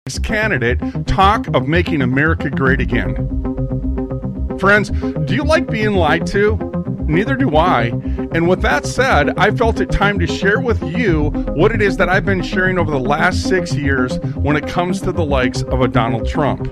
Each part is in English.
candidate talk of making America great again. Friends, do you like being lied to? Neither do I. And with that said, I felt it time to share with you what it is that I've been sharing over the last 6 years when it comes to the likes of a Donald Trump.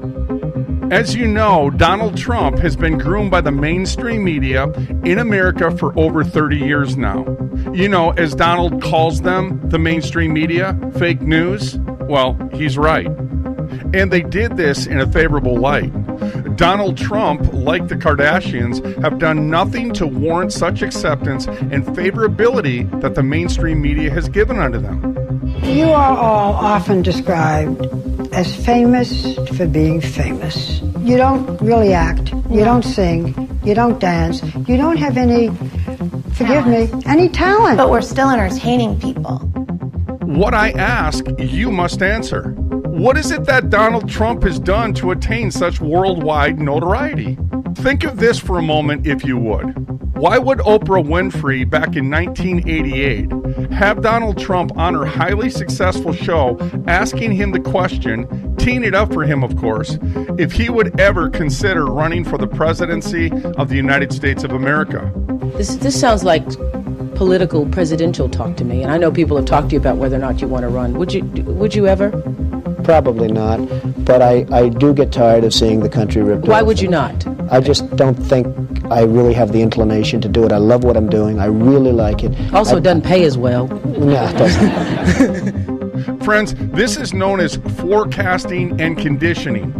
As you know, Donald Trump has been groomed by the mainstream media in America for over 30 years now. You know, as Donald calls them, the mainstream media, fake news. Well, he's right. And they did this in a favorable light. Donald Trump, like the Kardashians, have done nothing to warrant such acceptance and favorability that the mainstream media has given unto them. You are all often described as famous for being famous. You don't really act, you don't sing, you don't dance, you don't have any, forgive me, any talent. But we're still entertaining people. What I ask, you must answer. What is it that Donald Trump has done to attain such worldwide notoriety? Think of this for a moment, if you would. Why would Oprah Winfrey, back in 1988, have Donald Trump on her highly successful show asking him the question, teeing it up for him, of course, if he would ever consider running for the presidency of the United States of America? This sounds like political presidential talk to me, and I know people have talked to you about whether or not you want to run. Would you ever? Probably not, but I do get tired of seeing the country ripped off. Why would you not? I just don't think I really have the inclination to do it. I love what I'm doing. I really like it. Also, it doesn't pay as well. No, it doesn't. Friends, this is known as forecasting and conditioning.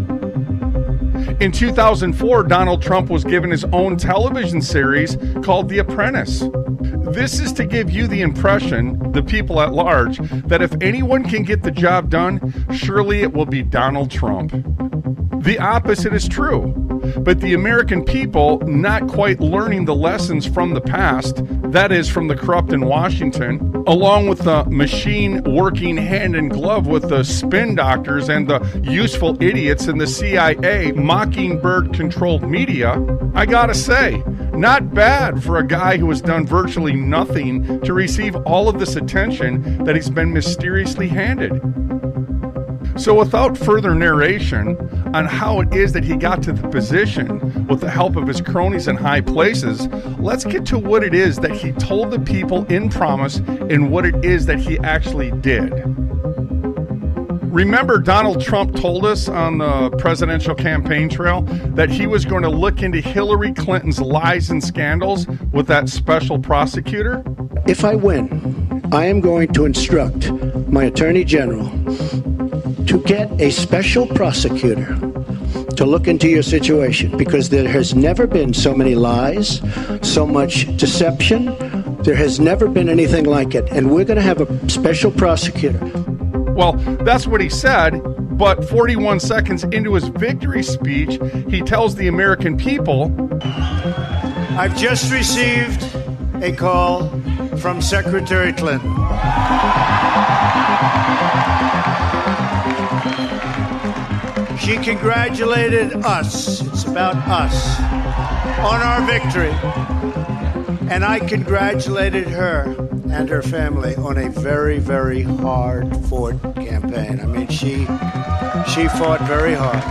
In 2004, Donald Trump was given his own television series called The Apprentice. This is to give you the impression, the people at large, that if anyone can get the job done, surely it will be Donald Trump. The opposite is true. But the American people, not quite learning the lessons from the past, that is, from the corrupt in Washington, along with the machine working hand in glove with the spin doctors and the useful idiots in the CIA mockingbird-controlled media, I gotta say, not bad for a guy who has done virtually nothing to receive all of this attention that he's been mysteriously handed. So without further narration on how it is that he got to the position with the help of his cronies in high places, let's get to what it is that he told the people in promise and what it is that he actually did. Remember, Donald Trump told us on the presidential campaign trail that he was going to look into Hillary Clinton's lies and scandals with that special prosecutor? If I win, I am going to instruct my Attorney General to get a special prosecutor to look into your situation, because there has never been so many lies, so much deception. There has never been anything like it, and we're going to have a special prosecutor. Well, that's what he said, but 41 seconds into his victory speech, he tells the American people, I've just received a call from Secretary Clinton. She congratulated us, it's about us, on our victory. And I congratulated her and her family on a very, very hard-fought campaign. I mean, she fought very hard.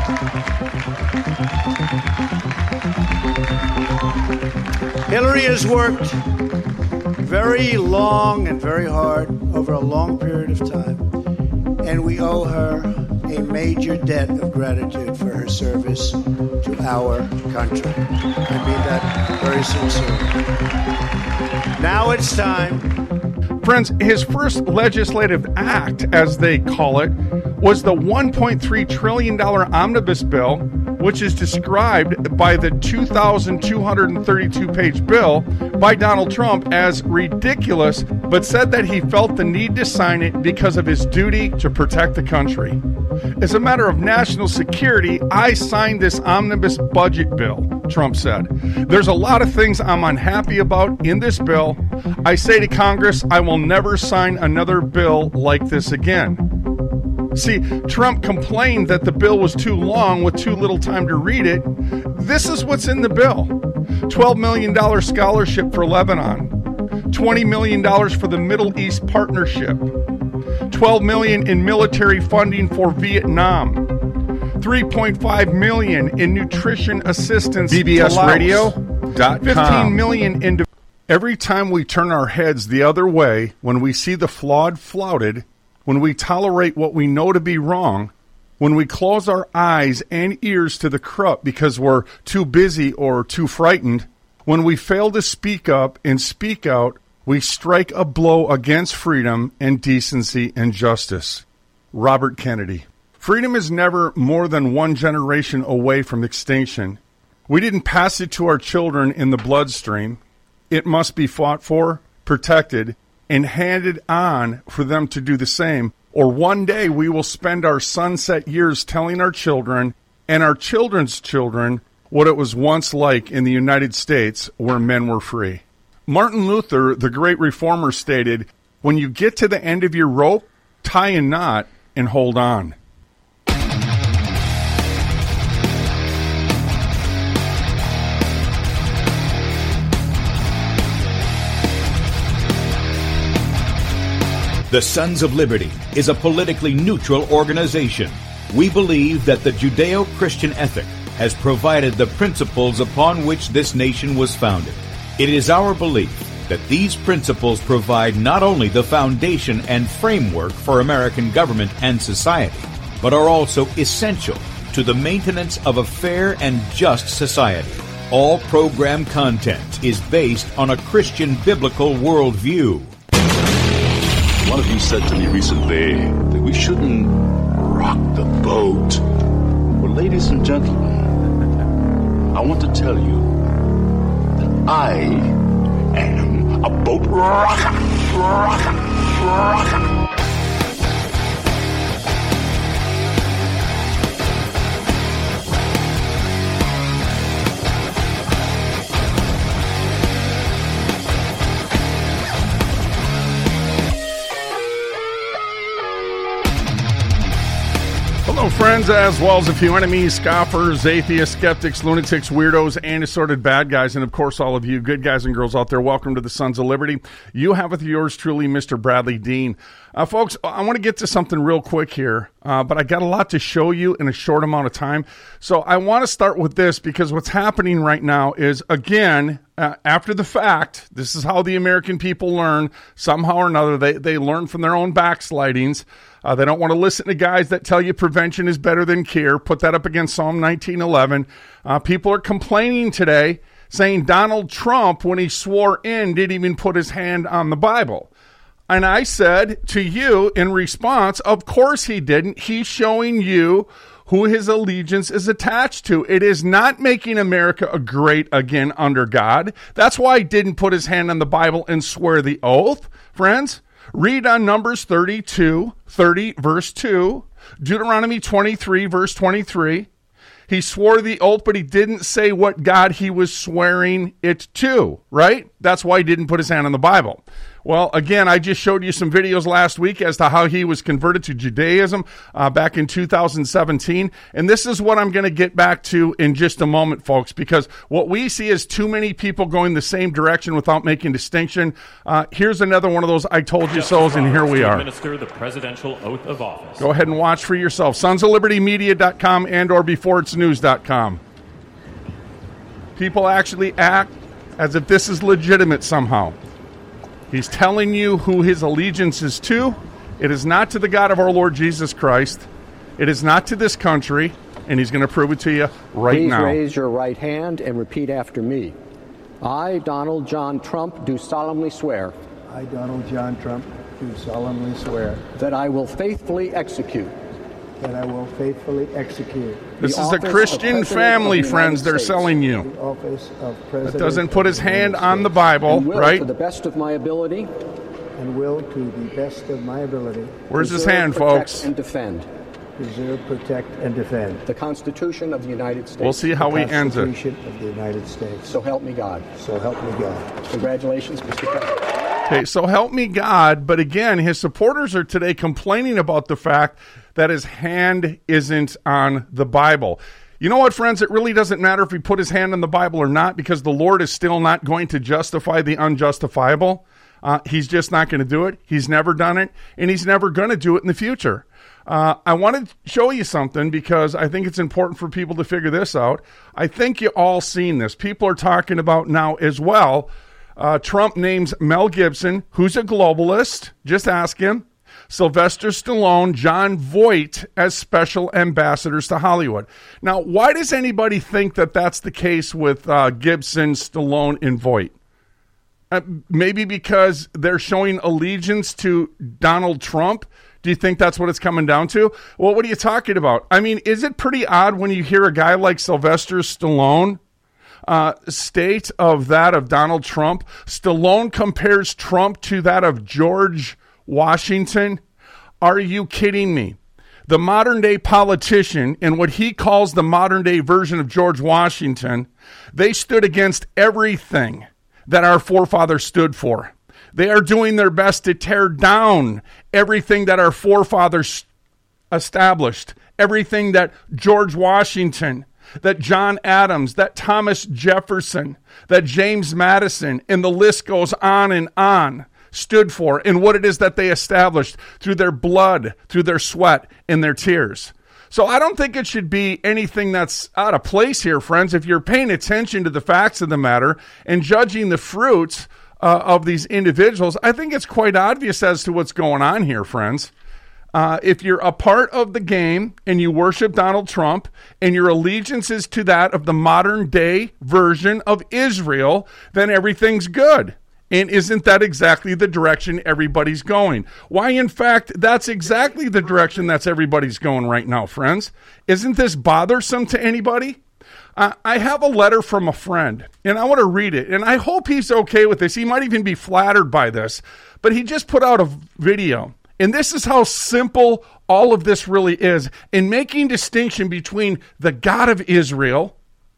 Hillary has worked very long and very hard over a long period of time, and we owe her a major debt of gratitude for her service to our country. I mean that very sincerely. Now it's time. Friends, his first legislative act, as they call it, was the $1.3 trillion omnibus bill, which is described by the 2,232-page bill by Donald Trump as ridiculous, but said that he felt the need to sign it because of his duty to protect the country. As a matter of national security, I signed this omnibus budget bill, Trump said. There's a lot of things I'm unhappy about in this bill. I say to Congress, I will never sign another bill like this again. See, Trump complained that the bill was too long with too little time to read it. This is what's in the bill. $12 million scholarship for Lebanon. $20 million for the Middle East Partnership. $12 million in military funding for Vietnam. $3.5 million in nutrition assistance. BBSradio.com. $15 million in. Every time we turn our heads the other way, when we see the flawed flouted, when we tolerate what we know to be wrong, when we close our eyes and ears to the corrupt because we're too busy or too frightened, when we fail to speak up and speak out, we strike a blow against freedom and decency and justice. Robert Kennedy. Freedom is never more than one generation away from extinction. We didn't pass it to our children in the bloodstream. It must be fought for, protected, and handed on for them to do the same. Or one day we will spend our sunset years telling our children and our children's children what it was once like in the United States where men were free. Martin Luther, the great reformer, stated, "When you get to the end of your rope, tie a knot and hold on." The Sons of Liberty is a politically neutral organization. We believe that the Judeo-Christian ethic has provided the principles upon which this nation was founded. It is our belief that these principles provide not only the foundation and framework for American government and society, but are also essential to the maintenance of a fair and just society. All program content is based on a Christian biblical worldview. One of you said to me recently that we shouldn't rock the boat. Well, ladies and gentlemen, I want to tell you that I am a boat rocker. Hello, friends, as well as a few enemies, scoffers, atheists, skeptics, lunatics, weirdos, and assorted bad guys, and of course all of you good guys and girls out there. Welcome to the Sons of Liberty. You have with yours truly, Mr. Bradley Dean. Folks, I want to get to something real quick here, but I got a lot to show you in a short amount of time. So I want to start with this because what's happening right now is, again, after the fact, this is how the American people learn. Somehow or another, they learn from their own backslidings. They don't want to listen to guys that tell you prevention is better than cure. Put that up against Psalm 19:11. People are complaining today, saying Donald Trump, when he swore in, didn't even put his hand on the Bible. And I said to you in response, of course he didn't. He's showing you who his allegiance is attached to. It is not making America great again under God. That's why he didn't put his hand on the Bible and swear the oath, friends. Read on Numbers 30, verse 2, Deuteronomy 23, verse 23. He swore the oath, but he didn't say what God he was swearing it to, right? That's why he didn't put his hand on the Bible. Well, again, I just showed you some videos last week as to how he was converted to Judaism back in 2017. And this is what I'm going to get back to in just a moment, folks, because what we see is too many people going the same direction without making distinction. Here's another one of those I told you so's, and here we are. Administer the presidential oath of office. Go ahead and watch for yourself. SonsOfLibertyMedia.com and or beforeitsnews.com. People actually act as if this is legitimate somehow. He's telling you who his allegiance is to. It is not to the God of our Lord Jesus Christ. It is not to this country, and he's going to prove it to you right now. Please raise your right hand and repeat after me. I, Donald John Trump, do solemnly swear. I, Donald John Trump, do solemnly swear. That I will faithfully execute. That I will faithfully execute. This is a Christian family, friends, they're selling you. The office of President. That doesn't put his hand on the Bible, and will, right? To the best of my ability. And will, to the best of my ability. Where's his hand, folks? And defend. Preserve, protect, and defend. The Constitution of the United States. We'll see how he ends it. The Constitution of the United States. So help me God. So help me God. Congratulations, Mr. President. Okay, so help me God. But again, his supporters are today complaining about the fact that his hand isn't on the Bible. You know what, friends? It really doesn't matter if he put his hand on the Bible or not, because the Lord is still not going to justify the unjustifiable. He's just not going to do it. He's never done it, and he's never going to do it in the future. I want to show you something because I think it's important for people to figure this out. I think you all seen this. People are talking about now as well. Trump names Mel Gibson, who's a globalist. Just ask him. Sylvester Stallone, Jon Voight as special ambassadors to Hollywood. Now, why does anybody think that that's the case with Gibson, Stallone, and Voight? Maybe because they're showing allegiance to Donald Trump? Do you think that's what it's coming down to? Well, what are you talking about? I mean, is it pretty odd when you hear a guy like Sylvester Stallone state of that of Donald Trump? Stallone compares Trump to that of George Washington? Are you kidding me? The modern day politician and what he calls the modern day version of George Washington, they stood against everything that our forefathers stood for. They are doing their best to tear down everything that our forefathers established, everything that George Washington, that John Adams, that Thomas Jefferson, that James Madison, and the list goes on, stood for, and what it is that they established through their blood, through their sweat, and their tears. So I don't think it should be anything that's out of place here, friends. If you're paying attention to the facts of the matter and judging the fruits of these individuals, I think it's quite obvious as to what's going on here, friends. If you're a part of the game and you worship Donald Trump and your allegiance is to that of the modern day version of Israel, then everything's good. And isn't that exactly the direction everybody's going? Why, in fact, that's exactly the direction that's everybody's going right now, friends. Isn't this bothersome to anybody? I have a letter from a friend, and I want to read it, and I hope he's okay with this. He might even be flattered by this, but he just put out a video, and this is how simple all of this really is in making distinction between the God of Israel,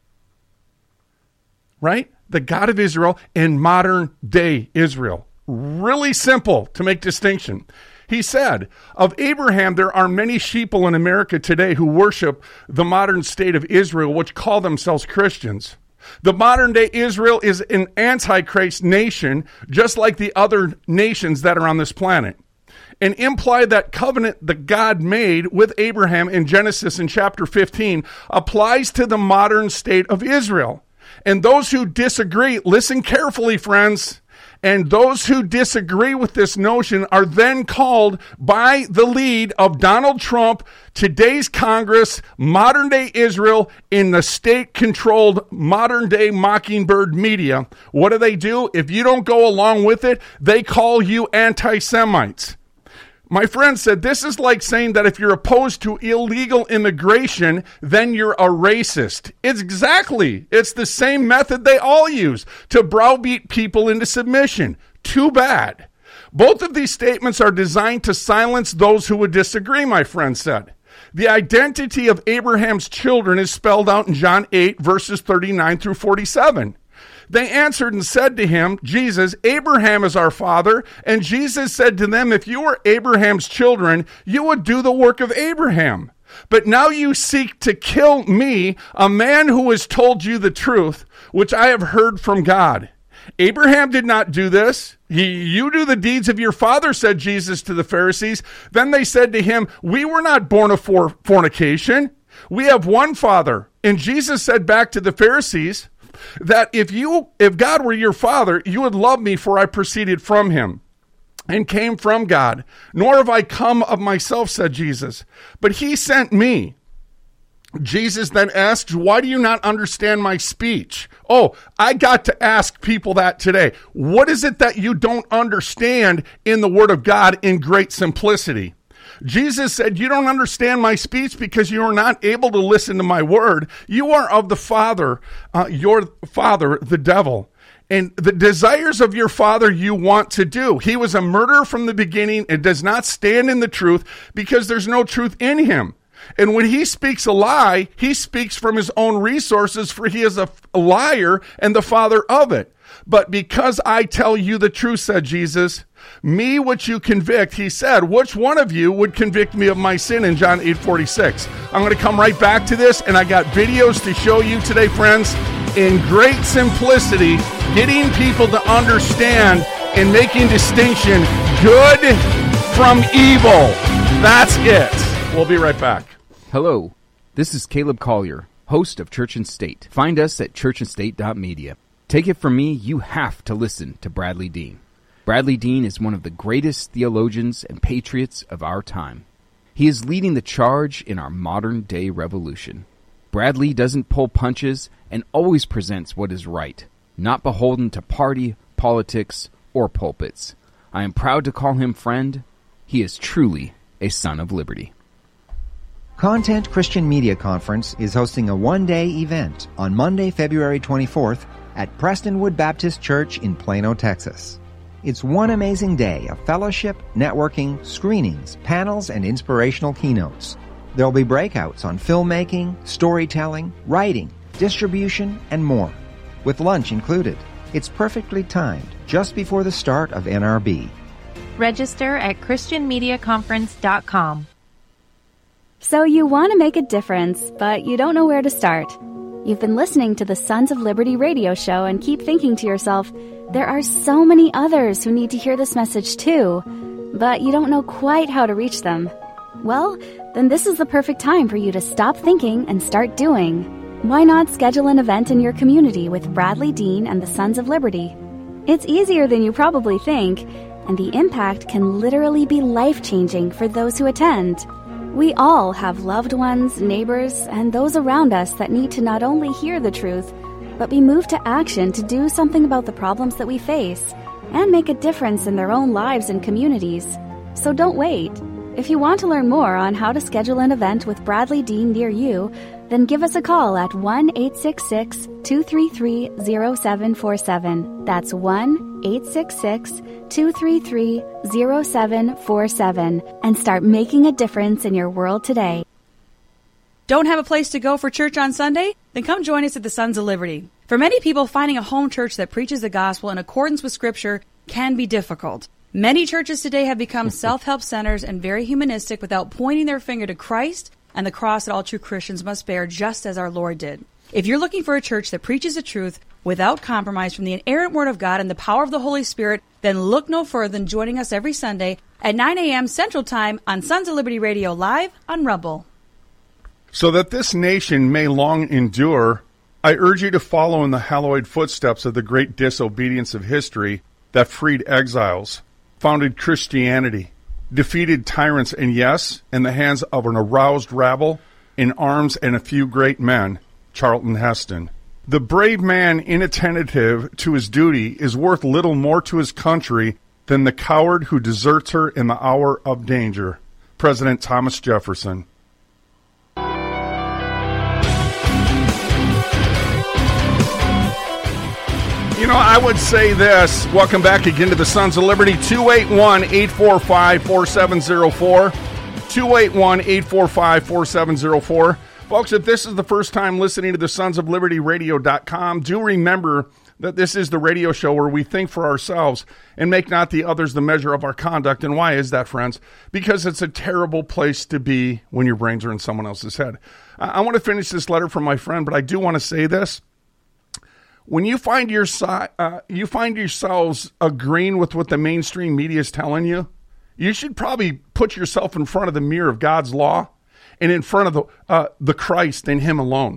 right? The God of Israel and modern day Israel. Really simple to make distinction. He said, of Abraham, there are many sheeple in America today who worship the modern state of Israel, which call themselves Christians. The modern day Israel is an antichrist nation, just like the other nations that are on this planet. And imply that covenant that God made with Abraham in Genesis in chapter 15 applies to the modern state of Israel. And those who disagree, listen carefully, friends, and those who disagree with this notion are then called by the lead of Donald Trump, today's Congress, modern day Israel, in the state-controlled modern day Mockingbird media. What do? If you don't go along with it, they call you anti-Semites. My friend said this is like saying that if you're opposed to illegal immigration, then you're a racist. It's the same method they all use to browbeat people into submission. Too bad. Both of these statements are designed to silence those who would disagree, my friend said. The identity of Abraham's children is spelled out in John 8, verses 39 through 47. They answered and said to him, Jesus, Abraham is our father. And Jesus said to them, if you were Abraham's children, you would do the work of Abraham. But now you seek to kill me, a man who has told you the truth, which I have heard from God. Abraham did not do this. You do the deeds of your father, said Jesus to the Pharisees. Then they said to him, we were not born of fornication. We have one Father. And Jesus said back to the Pharisees, that if God were your father, you would love me, for I proceeded from him and came from God. Nor have I come of myself, said Jesus, but he sent me. Jesus then asked, why do you not understand my speech? Oh, I got to ask people that today. What is it that you don't understand in the Word of God in great simplicity? Jesus said, you don't understand my speech because you are not able to listen to my word. You are of the father, your father, the devil. And the desires of your father you want to do. He was a murderer from the beginning and does not stand in the truth because there's no truth in him. And when he speaks a lie, he speaks from his own resources, for he is a liar and the father of it. But because I tell you the truth, said Jesus, me which you convict, he said, which one of you would convict me of my sin in John 8:46? I'm going to come right back to this, and I got videos to show you today, friends, in great simplicity, getting people to understand and making distinction good from evil. That's it. We'll be right back. Hello, this is Caleb Collier, host of Church and State. Find us at churchandstate.media. Take it from me, you have to listen to Bradley Dean. Bradley Dean is one of the greatest theologians and patriots of our time. He is leading the charge in our modern-day revolution. Bradley doesn't pull punches and always presents what is right, not beholden to party, politics, or pulpits. I am proud to call him friend. He is truly a son of liberty. Content Christian Media Conference is hosting a one-day event on Monday, February 24th at Prestonwood Baptist Church in Plano, Texas. It's one amazing day of fellowship, networking, screenings, panels, and inspirational keynotes. There'll be breakouts on filmmaking, storytelling, writing, distribution, and more, with lunch included. It's perfectly timed, just before the start of NRB. Register at ChristianMediaConference.com. So you want to make a difference, but you don't know where to start. You've been listening to the Sons of Liberty radio show and keep thinking to yourself, there are so many others who need to hear this message too, but you don't know quite how to reach them. Well, then this is the perfect time for you to stop thinking and start doing. Why not schedule an event in your community with Bradley Dean and the Sons of Liberty? It's easier than you probably think, and the impact can literally be life-changing for those who attend. We all have loved ones, neighbors, and those around us that need to not only hear the truth, but be moved to action to do something about the problems that we face and make a difference in their own lives and communities. So don't wait. If you want to learn more on how to schedule an event with Bradley Dean near you, then give us a call at 1-866-233-0747. That's 1-866-233-0747 and start making a difference in your world today. Don't have a place to go for church on Sunday? Then come join us at the Sons of Liberty. For many people, finding a home church that preaches the gospel in accordance with Scripture can be difficult. Many churches today have become self-help centers and very humanistic without pointing their finger to Christ and the cross that all true Christians must bear, just as our Lord did. If you're looking for a church that preaches the truth without compromise from the inerrant Word of God and the power of the Holy Spirit, then look no further than joining us every Sunday at 9 a.m. Central Time on Sons of Liberty Radio Live on Rumble. So that this nation may long endure, I urge you to follow in the hallowed footsteps of the great disobedience of history that freed exiles, founded Christianity, defeated tyrants, and yes, in the hands of an aroused rabble, in arms and a few great men, Charlton Heston. The brave man inattentive to his duty is worth little more to his country than the coward who deserts her in the hour of danger. President Thomas Jefferson. You know, I would say this. Welcome back again to the Sons of Liberty. 281-845-4704. 281-845-4704. Folks, if this is the first time listening to the Sons of Liberty Radio.com, do remember that this is the radio show where we think for ourselves and make not the others the measure of our conduct. And why is that, friends? Because it's a terrible place to be when your brains are in someone else's head. I want to finish this letter from my friend, but I do want to say this. When you find yourselves agreeing with what the mainstream media is telling you, you should probably put yourself in front of the mirror of God's law and in front of the Christ and Him alone.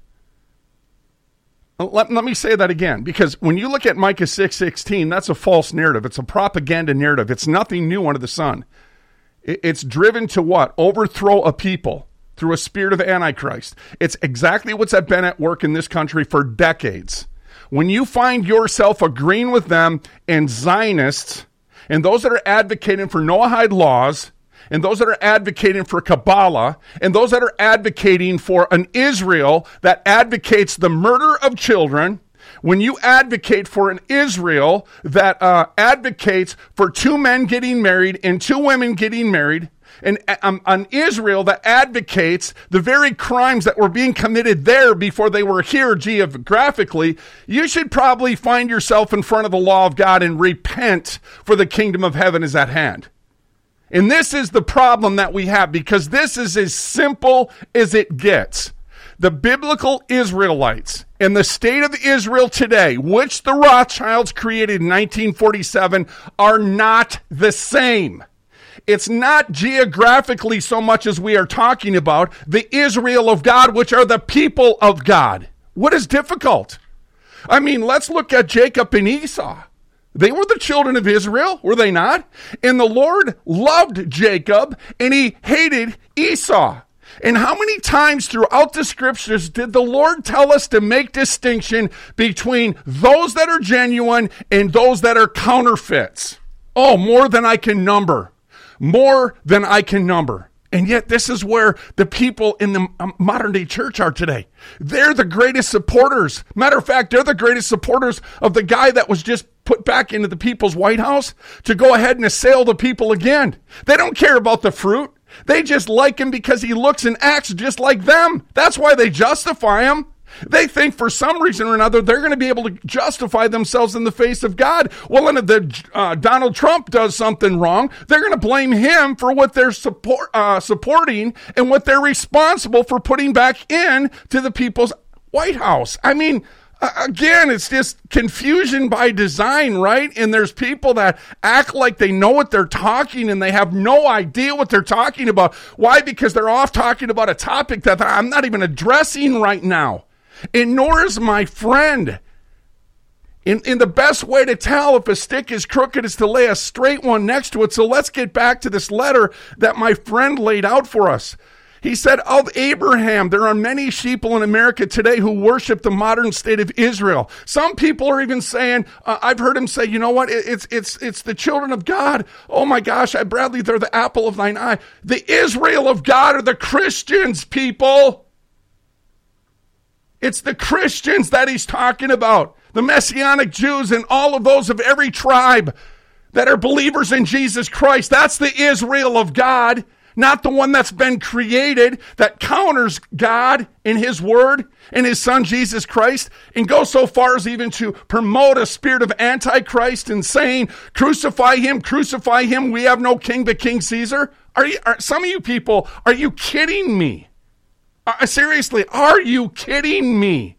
Let me say that again, because when you look at Micah 6:16, that's a false narrative. It's a propaganda narrative. It's nothing new under the sun. It's driven to what? Overthrow a people through a spirit of Antichrist. It's exactly what's been at work in this country for decades. When you find yourself agreeing with them and Zionists and those that are advocating for Noahide laws and those that are advocating for Kabbalah and those that are advocating for an Israel that advocates the murder of children, when you advocate for an Israel that advocates for 2 men getting married and 2 women getting married, and an Israel that advocates the very crimes that were being committed there before they were here geographically, you should probably find yourself in front of the law of God and repent, for the kingdom of heaven is at hand. And this is the problem that we have, because this is as simple as it gets. The biblical Israelites and the state of Israel today, which the Rothschilds created in 1947, are not the same. It's not geographically so much as we are talking about the Israel of God, which are the people of God. What is difficult? I mean, let's look at Jacob and Esau. They were the children of Israel, were they not? And the Lord loved Jacob and he hated Esau. And how many times throughout the scriptures did the Lord tell us to make distinction between those that are genuine and those that are counterfeits? Oh, more than I can number. More than I can number. And yet this is where the people in the modern day church are today. They're the greatest supporters. Matter of fact, they're the greatest supporters of the guy that was just put back into the people's White House to go ahead and assail the people again. They don't care about the fruit. They just like him because he looks and acts just like them. That's why they justify him. They think for some reason or another they're going to be able to justify themselves in the face of God. Well, and if Donald Trump does something wrong, they're going to blame him for what they're supporting and what they're responsible for putting back in to the people's White House. I mean, again, it's just confusion by design, right? And there's people that act like they know what they're talking and they have no idea what they're talking about. Why? Because they're off talking about a topic that I'm not even addressing right now. And nor is my friend. In the best way to tell if a stick is crooked is to lay a straight one next to it. So let's get back to this letter that my friend laid out for us. He said, of Abraham, there are many sheeple in America today who worship the modern state of Israel. Some people are even saying, I've heard him say, you know what, it's the children of God. Oh my gosh, Bradley, they're the apple of thine eye. The Israel of God are the Christians, people. It's the Christians that he's talking about. The Messianic Jews and all of those of every tribe that are believers in Jesus Christ. That's the Israel of God. Not the one that's been created that counters God in his word and his son Jesus Christ and goes so far as even to promote a spirit of Antichrist and saying, crucify him, we have no king but King Caesar. Some of you people, are you kidding me? Seriously, are you kidding me?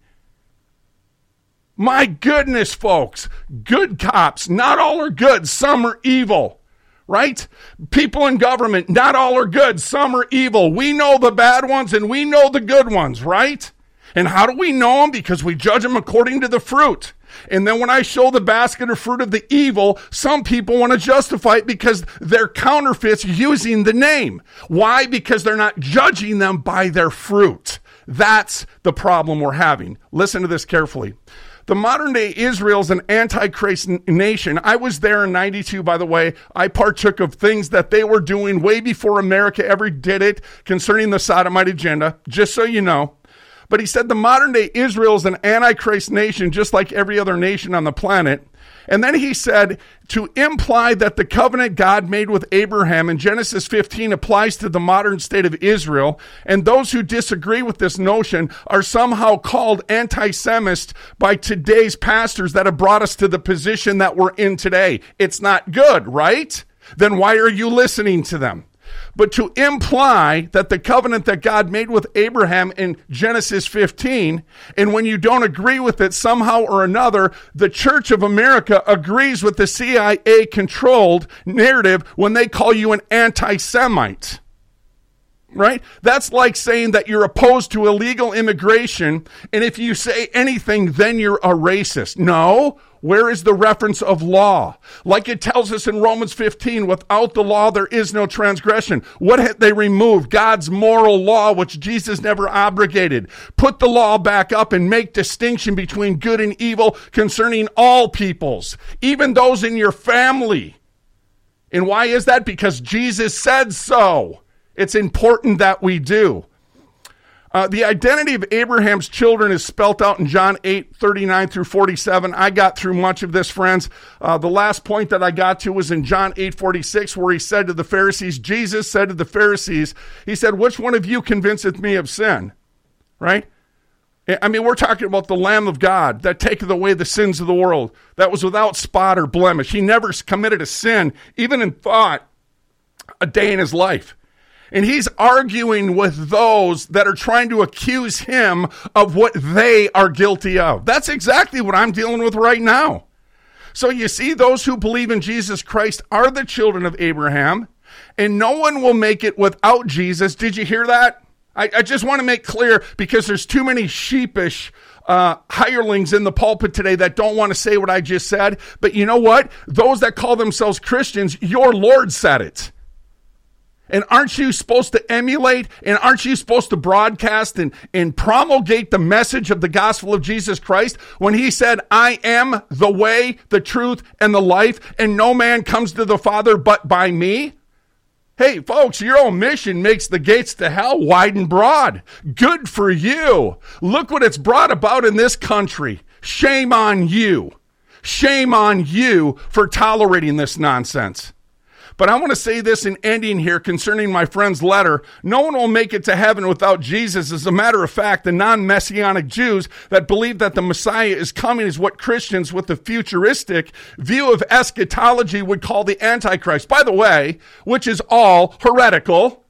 My goodness, folks, good cops, not all are good, some are evil. Right? People in government, not all are good. Some are evil. We know the bad ones and we know the good ones, right? And how do we know them? Because we judge them according to the fruit. And then when I show the basket of fruit of the evil, some people want to justify it because they're counterfeits using the name. Why? Because they're not judging them by their fruit. That's the problem we're having. Listen to this carefully. The modern day Israel is an antichrist nation. I was there in 92, by the way. I partook of things that they were doing way before America ever did it concerning the sodomite agenda, just so you know. But he said the modern day Israel is an antichrist nation, just like every other nation on the planet. And then he said to imply that the covenant God made with Abraham in Genesis 15 applies to the modern state of Israel. And those who disagree with this notion are somehow called anti-Semites by today's pastors that have brought us to the position that we're in today. It's not good, right? Then why are you listening to them? But to imply that the covenant that God made with Abraham in Genesis 15, and when you don't agree with it somehow or another, the Church of America agrees with the CIA-controlled narrative when they call you an anti-Semite. Right? That's like saying that you're opposed to illegal immigration, and if you say anything, then you're a racist. No. Where is the reference of law? Like it tells us in Romans 15, without the law, there is no transgression. What had they removed? God's moral law, which Jesus never abrogated. Put the law back up and make distinction between good and evil concerning all peoples, even those in your family. And why is that? Because Jesus said so. It's important that we do. The identity of Abraham's children is spelt out in John 8:39 through 47. I got through much of this, friends. The last point that I got to was in John 8:46, where he said to the Pharisees, Jesus said to the Pharisees, he said, which one of you convinceth me of sin? Right? I mean, we're talking about the Lamb of God that taketh away the sins of the world, that was without spot or blemish. He never committed a sin, even in thought, a day in his life. And he's arguing with those that are trying to accuse him of what they are guilty of. That's exactly what I'm dealing with right now. So you see, those who believe in Jesus Christ are the children of Abraham, and no one will make it without Jesus. Did you hear that? I just want to make clear, because there's too many sheepish hirelings in the pulpit today that don't want to say what I just said. But you know what? Those that call themselves Christians, your Lord said it. And aren't you supposed to emulate, and aren't you supposed to broadcast and promulgate the message of the gospel of Jesus Christ when he said, I am the way, the truth, and the life, and no man comes to the Father but by me? Hey, folks, your own mission makes the gates to hell wide and broad. Good for you. Look what it's brought about in this country. Shame on you. Shame on you for tolerating this nonsense. But I want to say this in ending here concerning my friend's letter. No one will make it to heaven without Jesus. As a matter of fact, the non-Messianic Jews that believe that the Messiah is coming is what Christians with a futuristic view of eschatology would call the Antichrist. By the way, which is all heretical.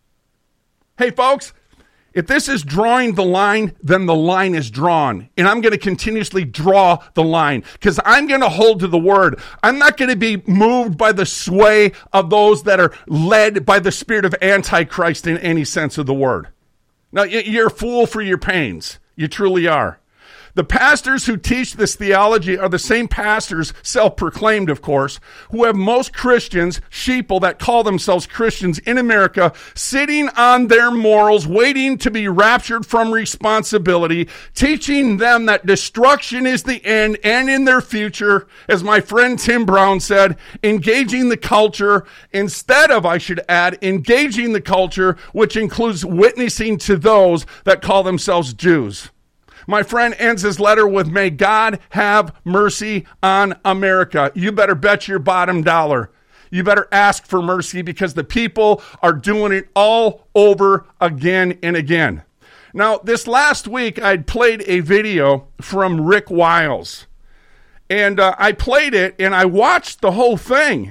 Hey, folks, if this is drawing the line, then the line is drawn. And I'm going to continuously draw the line because I'm going to hold to the word. I'm not going to be moved by the sway of those that are led by the spirit of Antichrist in any sense of the word. Now, you're a fool for your pains. You truly are. The pastors who teach this theology are the same pastors, self-proclaimed, of course, who have most Christians, sheeple that call themselves Christians in America, sitting on their morals, waiting to be raptured from responsibility, teaching them that destruction is the end and in their future, as my friend Tim Brown said, engaging the culture, instead of, I should add, engaging the culture, which includes witnessing to those that call themselves Jews. My friend ends his letter with, may God have mercy on America. You better bet your bottom dollar. You better ask for mercy because the people are doing it all over again and again. Now, this last week, I'd played a video from Rick Wiles. And I played it and I watched the whole thing.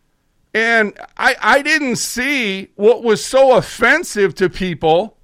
And I didn't see what was so offensive to people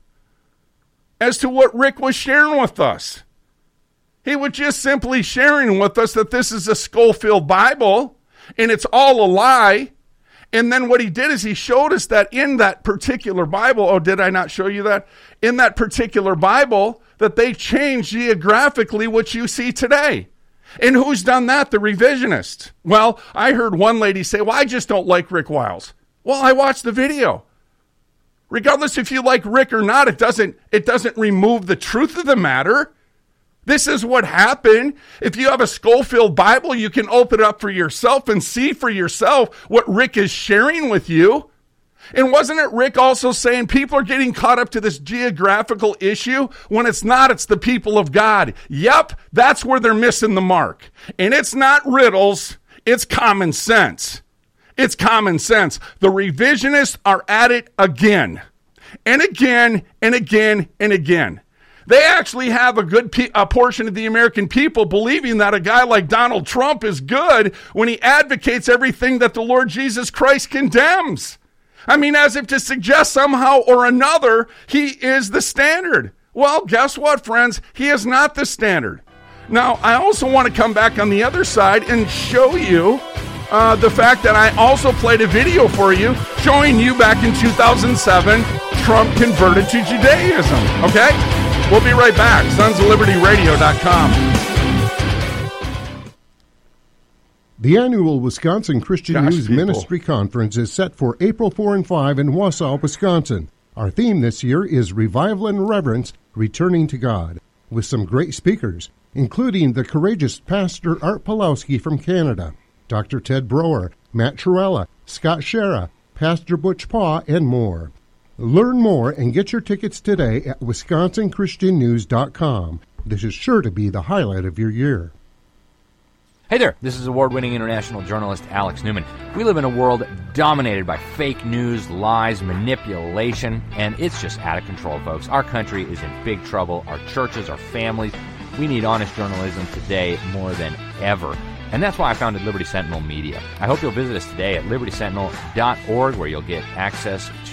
as to what Rick was sharing with us. He was just simply sharing with us that this is a Schofield Bible, and it's all a lie. And then what he did is he showed us that in that particular Bible, oh, did I not show you that? In that particular Bible, that they changed geographically what you see today. And who's done that? The revisionists. Well, I heard one lady say, well, I just don't like Rick Wiles. Well, I watched the video. Regardless if you like Rick or not, it doesn't remove the truth of the matter. This is what happened. If you have a Schofield Bible, you can open it up for yourself and see for yourself what Rick is sharing with you. And wasn't it Rick also saying people are getting caught up to this geographical issue when it's not, it's the people of God. Yep, that's where they're missing the mark. And it's not riddles, it's common sense. It's common sense. The revisionists are at it again and again and again and again. They actually have a portion of the American people believing that a guy like Donald Trump is good when he advocates everything that the Lord Jesus Christ condemns. I mean, as if to suggest somehow or another he is the standard. Well, guess what, friends? He is not the standard. Now, I also want to come back on the other side and show you the fact that I also played a video for you showing you back in 2007, Trump converted to Judaism. Okay? We'll be right back. SonsOfLibertyRadio.com. The annual Wisconsin Christian News Ministry Conference is set for April 4 and 5 in Wausau, Wisconsin. Our theme this year is Revival and Reverence, Returning to God, with some great speakers, including the courageous Pastor Art Pawlowski from Canada, Dr. Ted Broer, Matt Trewhella, Scott Shera, Pastor Butch Paw, and more. Learn more and get your tickets today at WisconsinChristianNews.com. This is sure to be the highlight of your year. Hey there, this is award-winning international journalist Alex Newman. We live in a world dominated by fake news, lies, manipulation, and it's just out of control, folks. Our country is in big trouble. Our churches, our families. We need honest journalism today more than ever. And that's why I founded Liberty Sentinel Media. I hope you'll visit us today at libertysentinel.org, where you'll get access to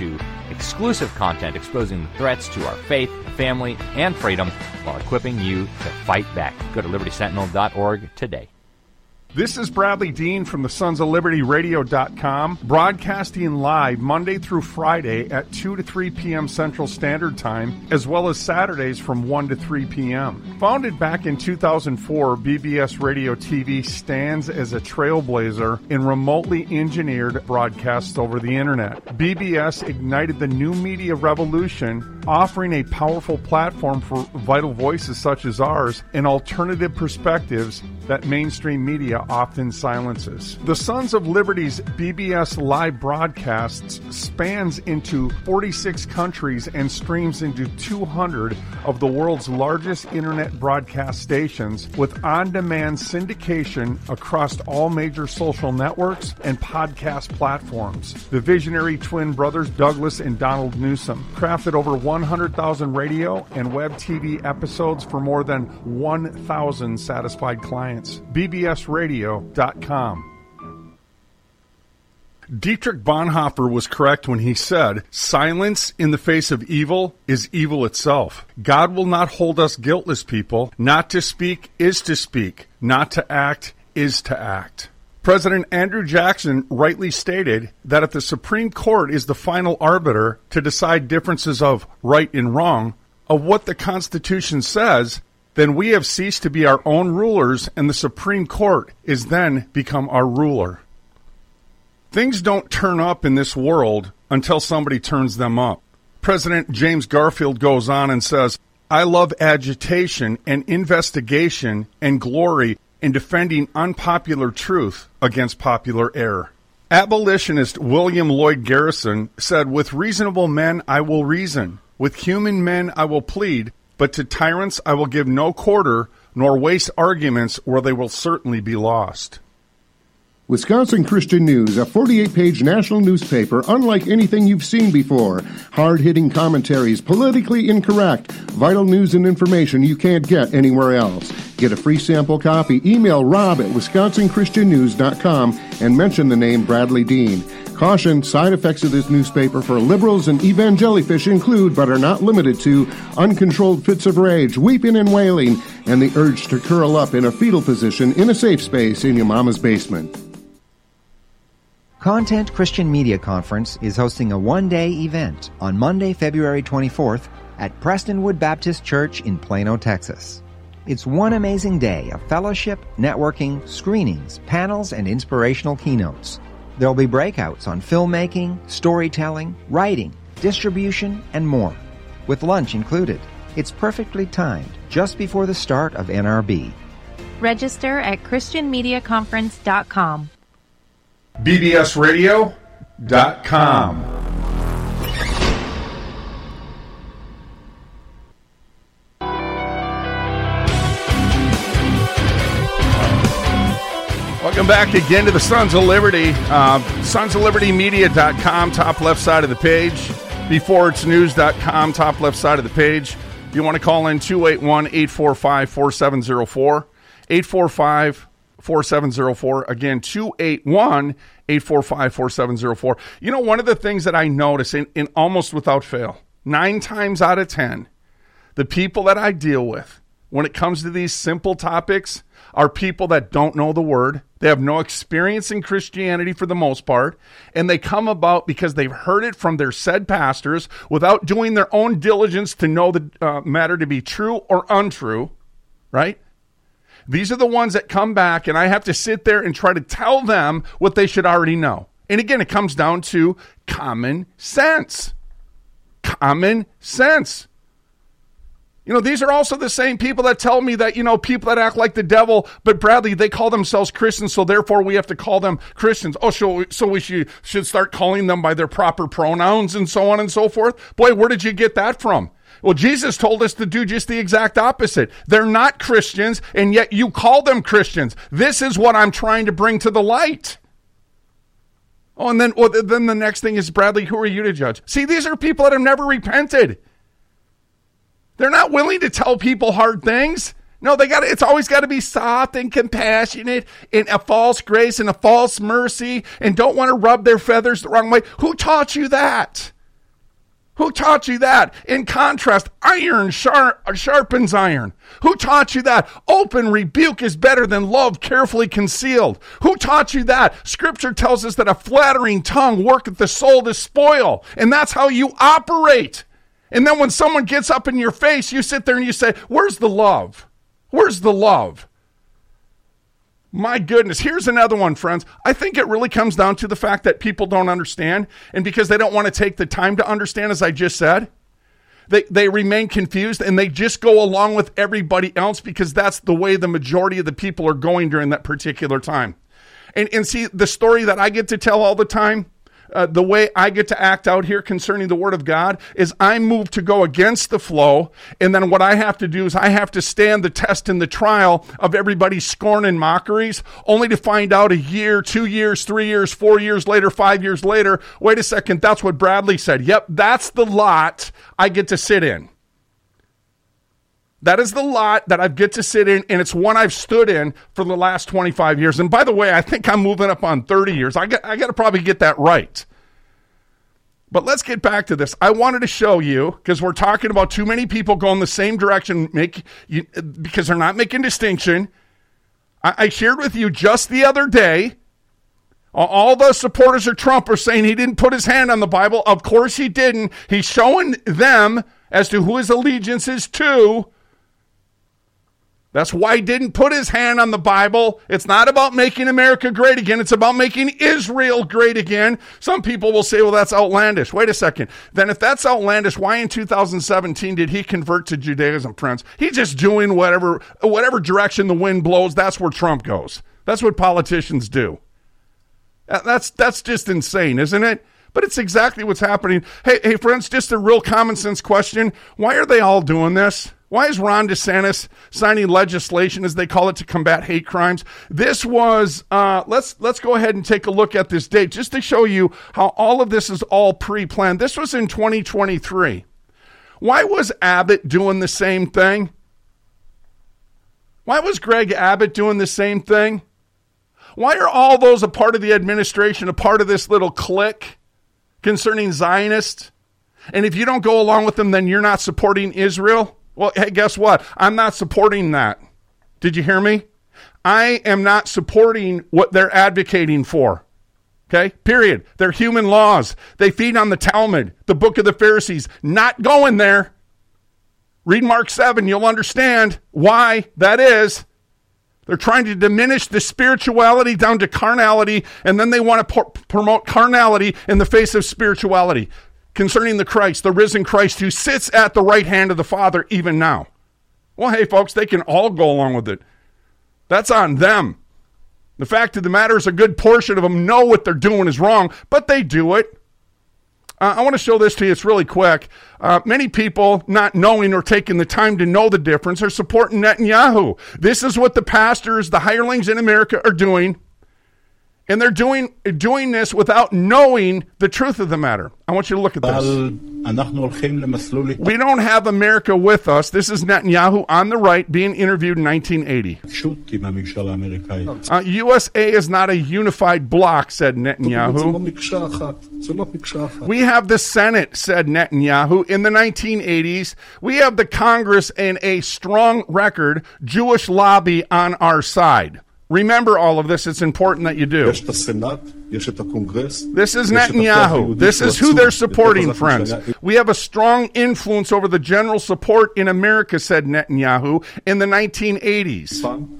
exclusive content exposing the threats to our faith, family, and freedom while equipping you to fight back. Go to libertysentinel.org today. This is Bradley Dean from the Sons of Liberty Radio.com, broadcasting live Monday through Friday at 2 to 3 p.m. Central Standard Time, as well as Saturdays from 1 to 3 p.m. Founded back in 2004, BBS Radio TV stands as a trailblazer in remotely engineered broadcasts over the Internet. BBS ignited the new media revolution, offering a powerful platform for vital voices such as ours and alternative perspectives that mainstream media often silences. The Sons of Liberty's BBS live broadcasts spans into 46 countries and streams into 200 of the world's largest internet broadcast stations with on-demand syndication across all major social networks and podcast platforms. The visionary twin brothers Douglas and Donald Newsom crafted over 100,000 radio and web TV episodes for more than 1,000 satisfied clients. BBSradio.com. Dietrich Bonhoeffer was correct when he said, "Silence in the face of evil is evil itself. God will not hold us guiltless, people. Not to speak is to speak. Not to act is to act." President Andrew Jackson rightly stated that if the Supreme Court is the final arbiter to decide differences of right and wrong, of what the Constitution says, then we have ceased to be our own rulers, and the Supreme Court is then become our ruler. Things don't turn up in this world until somebody turns them up. President James Garfield goes on and says, "I love agitation and investigation and glory in defending unpopular truth against popular error." Abolitionist William Lloyd Garrison said, "With reasonable men I will reason, with human men I will plead, but to tyrants I will give no quarter, nor waste arguments where they will certainly be lost." Wisconsin Christian News, a 48-page national newspaper unlike anything you've seen before. Hard-hitting commentaries, politically incorrect, vital news and information you can't get anywhere else. Get a free sample copy. Email rob@wisconsinchristiannews.com and mention the name Bradley Dean. Caution, side effects of this newspaper for liberals and evangelifish include, but are not limited to, uncontrolled fits of rage, weeping and wailing, and the urge to curl up in a fetal position in a safe space in your mama's basement. Content Christian Media Conference is hosting a one-day event on Monday, February 24th at Prestonwood Baptist Church in Plano, Texas. It's one amazing day of fellowship, networking, screenings, panels, and inspirational keynotes. There'll be breakouts on filmmaking, storytelling, writing, distribution, and more, with lunch included. It's perfectly timed, just before the start of NRB. Register at ChristianMediaConference.com. BBSradio.com. Welcome back again to the Sons of Liberty. SonsOfLibertyMedia.com, top left side of the page. BeforeIt'sNews.com, top left side of the page. If you want to call in, 281-845-4704. 845-4704. Again, 281-845-4704. You know, one of the things that I notice, in almost without fail, 9 times out of 10, the people that I deal with when it comes to these simple topics are people that don't know the Word. They have no experience in Christianity for the most part, and they come about because they've heard it from their said pastors without doing their own diligence to know the matter to be true or untrue, right? These are the ones that come back, and I have to sit there and try to tell them what they should already know. And again, it comes down to common sense. Common sense. You know, these are also the same people that tell me that, you know, people that act like the devil, but Bradley, they call themselves Christians, so therefore we have to call them Christians. Oh, so we should start calling them by their proper pronouns and so on and so forth? Boy, where did you get that from? Well, Jesus told us to do just the exact opposite. They're not Christians, and yet you call them Christians. This is what I'm trying to bring to the light. Oh, and then the next thing is, Bradley, who are you to judge? See, these are people that have never repented. They're not willing to tell people hard things. No, it's always got to be soft and compassionate and a false grace and a false mercy and don't want to rub their feathers the wrong way. Who taught you that? Who taught you that? In contrast, iron sharpens iron. Who taught you that? Open rebuke is better than love carefully concealed. Who taught you that? Scripture tells us that a flattering tongue worketh the soul to spoil. And that's how you operate. And then when someone gets up in your face, you sit there and you say, where's the love? Where's the love? My goodness, here's another one, friends. I think it really comes down to the fact that people don't understand, and because they don't want to take the time to understand, as I just said, they remain confused, and they just go along with everybody else because that's the way the majority of the people are going during that particular time. And see, the story that I get to tell all the time, the way I get to act out here concerning the Word of God is I move to go against the flow, and then what I have to do is I have to stand the test and the trial of everybody's scorn and mockeries, only to find out a year, 2 years, 3 years, 4 years later, 5 years later, wait a second, that's what Bradley said. Yep, that's the lot I get to sit in. That is the lot that I get to sit in, and it's one I've stood in for the last 25 years. And by the way, I think I'm moving up on 30 years. I got to probably get that right. But let's get back to this. I wanted to show you, because we're talking about too many people going the same direction because they're not making distinction. I shared with you just the other day, all the supporters of Trump are saying he didn't put his hand on the Bible. Of course he didn't. He's showing them as to who his allegiance is to. That's why he didn't put his hand on the Bible. It's not about making America great again. It's about making Israel great again. Some people will say, well, that's outlandish. Wait a second. Then if that's outlandish, why in 2017 did he convert to Judaism, friends? He's just doing whatever direction the wind blows. That's where Trump goes. That's what politicians do. That's just insane, isn't it? But it's exactly what's happening. Hey, friends, just a real common sense question. Why are they all doing this? Why is Ron DeSantis signing legislation, as they call it, to combat hate crimes? This was, let's go ahead and take a look at this date, just to show you how all of this is all pre-planned. This was in 2023. Why was Abbott doing the same thing? Why was Greg Abbott doing the same thing? Why are all those a part of the administration, a part of this little clique concerning Zionists? And if you don't go along with them, then you're not supporting Israel? Well, hey, guess what? I'm not supporting that. Did you hear me? I am not supporting what they're advocating for. Okay? Period. They're human laws. They feed on the Talmud, the book of the Pharisees. Not going there. Read Mark 7. You'll understand why that is. They're trying to diminish the spirituality down to carnality, and then they want to promote carnality in the face of spirituality. Concerning the Christ, the risen Christ who sits at the right hand of the Father even now. Well, hey, folks, they can all go along with it. That's on them. The fact of the matter is a good portion of them know what they're doing is wrong, but they do it. I want to show this to you. It's really quick. Many people, not knowing or taking the time to know the difference, are supporting Netanyahu. This is what the pastors, the hirelings in America are doing. And they're doing this without knowing the truth of the matter. I want you to look at this. We don't have America with us. This is Netanyahu on the right being interviewed in 1980. USA is not a unified bloc, said Netanyahu. We have the Senate, said Netanyahu, in the 1980s. We have the Congress and a strong record, Jewish lobby on our side. Remember all of this. It's important that you do. This is Netanyahu. This is who they're supporting, friends. We have a strong influence over the general support in America, said Netanyahu, in the 1980s.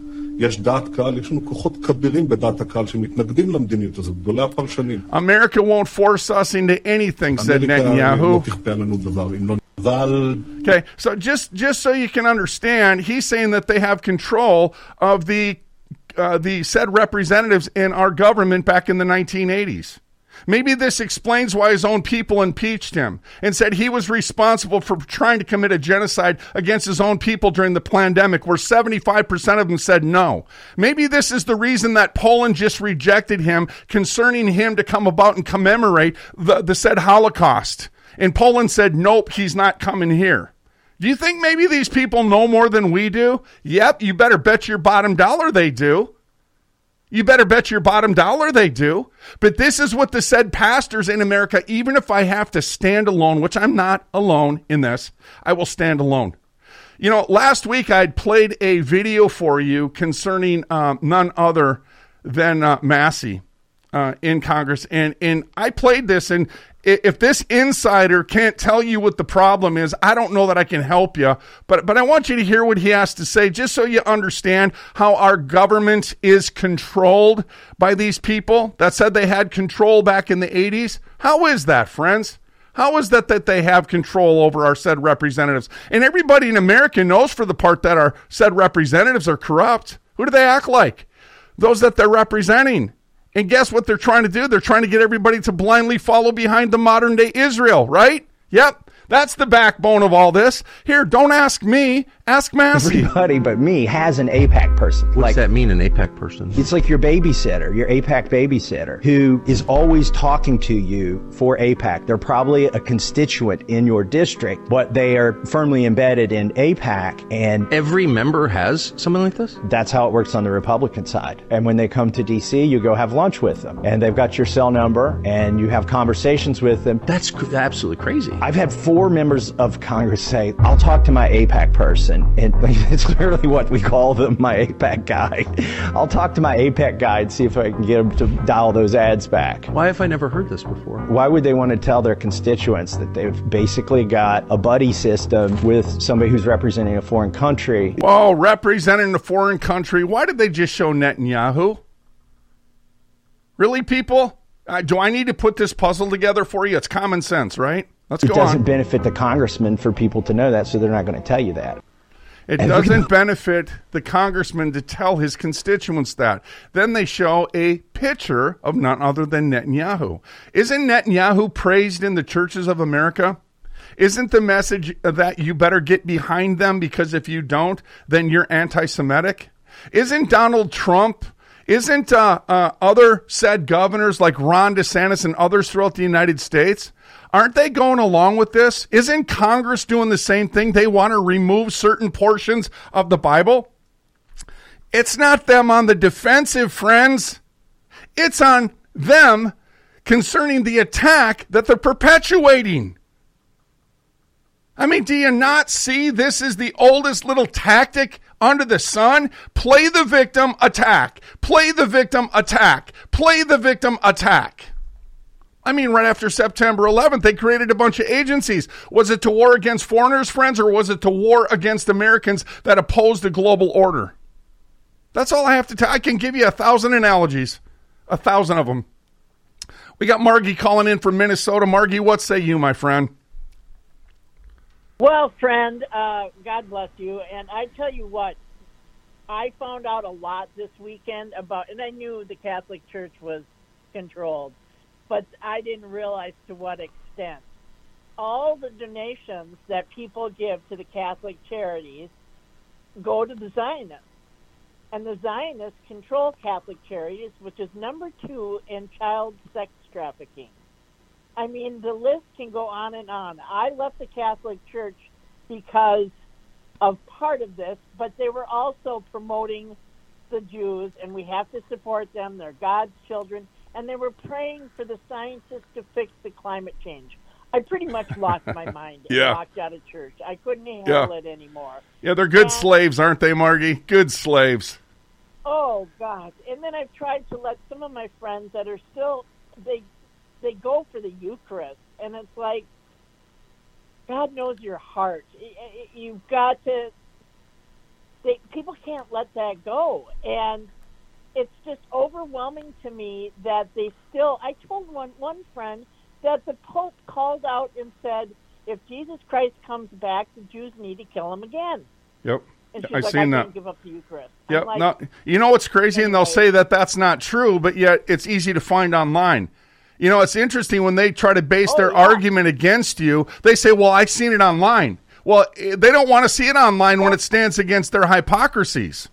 America won't force us into anything, said Netanyahu. Okay, so just so you can understand, he's saying that they have control of the said representatives in our government back in the 1980s. Maybe this explains why his own people impeached him and said he was responsible for trying to commit a genocide against his own people during the pandemic, where 75% of them said no. Maybe this is the reason that Poland just rejected him concerning him to come about and commemorate the said Holocaust. And Poland said, nope, he's not coming here. Do you think maybe these people know more than we do? Yep, you better bet your bottom dollar they do. You better bet your bottom dollar they do. But this is what the said pastors in America, even if I have to stand alone, which I'm not alone in this, I will stand alone. You know, last week I'd played a video for you concerning none other than Massey in Congress. And I played this, and if this insider can't tell you what the problem is, I don't know that I can help you. But I want you to hear what he has to say, just so you understand how our government is controlled by these people that said they had control back in the 80s. How is that, friends? How is that they have control over our said representatives? And everybody in America knows for the part that our said representatives are corrupt. Who do they act like? Those that they're representing. And guess what they're trying to do? They're trying to get everybody to blindly follow behind the modern day Israel, right? Yep. That's the backbone of all this. Here, don't ask me. Ask Massey. Everybody but me has an AIPAC person. What's that mean, an AIPAC person? It's like your babysitter, your AIPAC babysitter, who is always talking to you for AIPAC. They're probably a constituent in your district, but they are firmly embedded in AIPAC. And every member has something like this? That's how it works on the Republican side. And when they come to D.C., you go have lunch with them. And they've got your cell number, and you have conversations with them. That's absolutely crazy. I've had 4 members of Congress say, I'll talk to my AIPAC person. And it's literally what we call them, my AIPAC guy. I'll talk to my AIPAC guy and see if I can get him to dial those ads back. Why have I never heard this before? Why would they want to tell their constituents that they've basically got a buddy system with somebody who's representing a foreign country? Well, representing a foreign country, why did they just show Netanyahu? Really, people? Do I need to put this puzzle together for you? It's common sense, right? Let's go on. It doesn't benefit the congressman for people to know that, so they're not going to tell you that. It doesn't benefit the congressman to tell his constituents that. Then they show a picture of none other than Netanyahu. Isn't Netanyahu praised in the churches of America? Isn't the message that you better get behind them because if you don't, then you're anti-Semitic? Isn't Donald Trump, isn't other said governors like Ron DeSantis and others throughout the United States, aren't they going along with this? Isn't Congress doing the same thing? They want to remove certain portions of the Bible. It's not them on the defensive, friends. It's on them concerning the attack that they're perpetuating. I mean, do you not see this is the oldest little tactic under the sun? Play the victim, attack. Play the victim, attack. Play the victim, attack. I mean, right after September 11th, they created a bunch of agencies. Was it to war against foreigners, friends, or was it to war against Americans that opposed the global order? That's all I have to tell. I can give you 1,000 analogies, 1,000 of them. We got Margie calling in from Minnesota. Margie, what say you, my friend? Well, friend, God bless you. And I tell you what, I found out a lot this weekend about, and I knew the Catholic Church was controlled, but I didn't realize to what extent. All the donations that people give to the Catholic charities go to the Zionists. And the Zionists control Catholic charities, which is number 2 in child sex trafficking. I mean, the list can go on and on. I left the Catholic Church because of part of this, but they were also promoting the Jews, and we have to support them. They're God's children. And they were praying for the scientists to fix the climate change. I pretty much lost my mind and walked out of church. I couldn't handle it anymore. Yeah, they're good slaves, aren't they, Margie? Good slaves. Oh, God. And then I've tried to let some of my friends that are still, they go for the Eucharist. And it's like, God knows your heart. You've got to, people can't let that go. And it's just overwhelming to me that they still, I told one friend that the Pope called out and said, if Jesus Christ comes back, the Jews need to kill him again. Yep. And she's I like, seen I that. can't give up the Eucharist. Yep. Like, no, you know what's crazy? And they'll say that that's not true, but yet it's easy to find online. You know, it's interesting when they try to base their argument against you, they say, well, I've seen it online. Well, they don't want to see it online when it stands against their hypocrisies.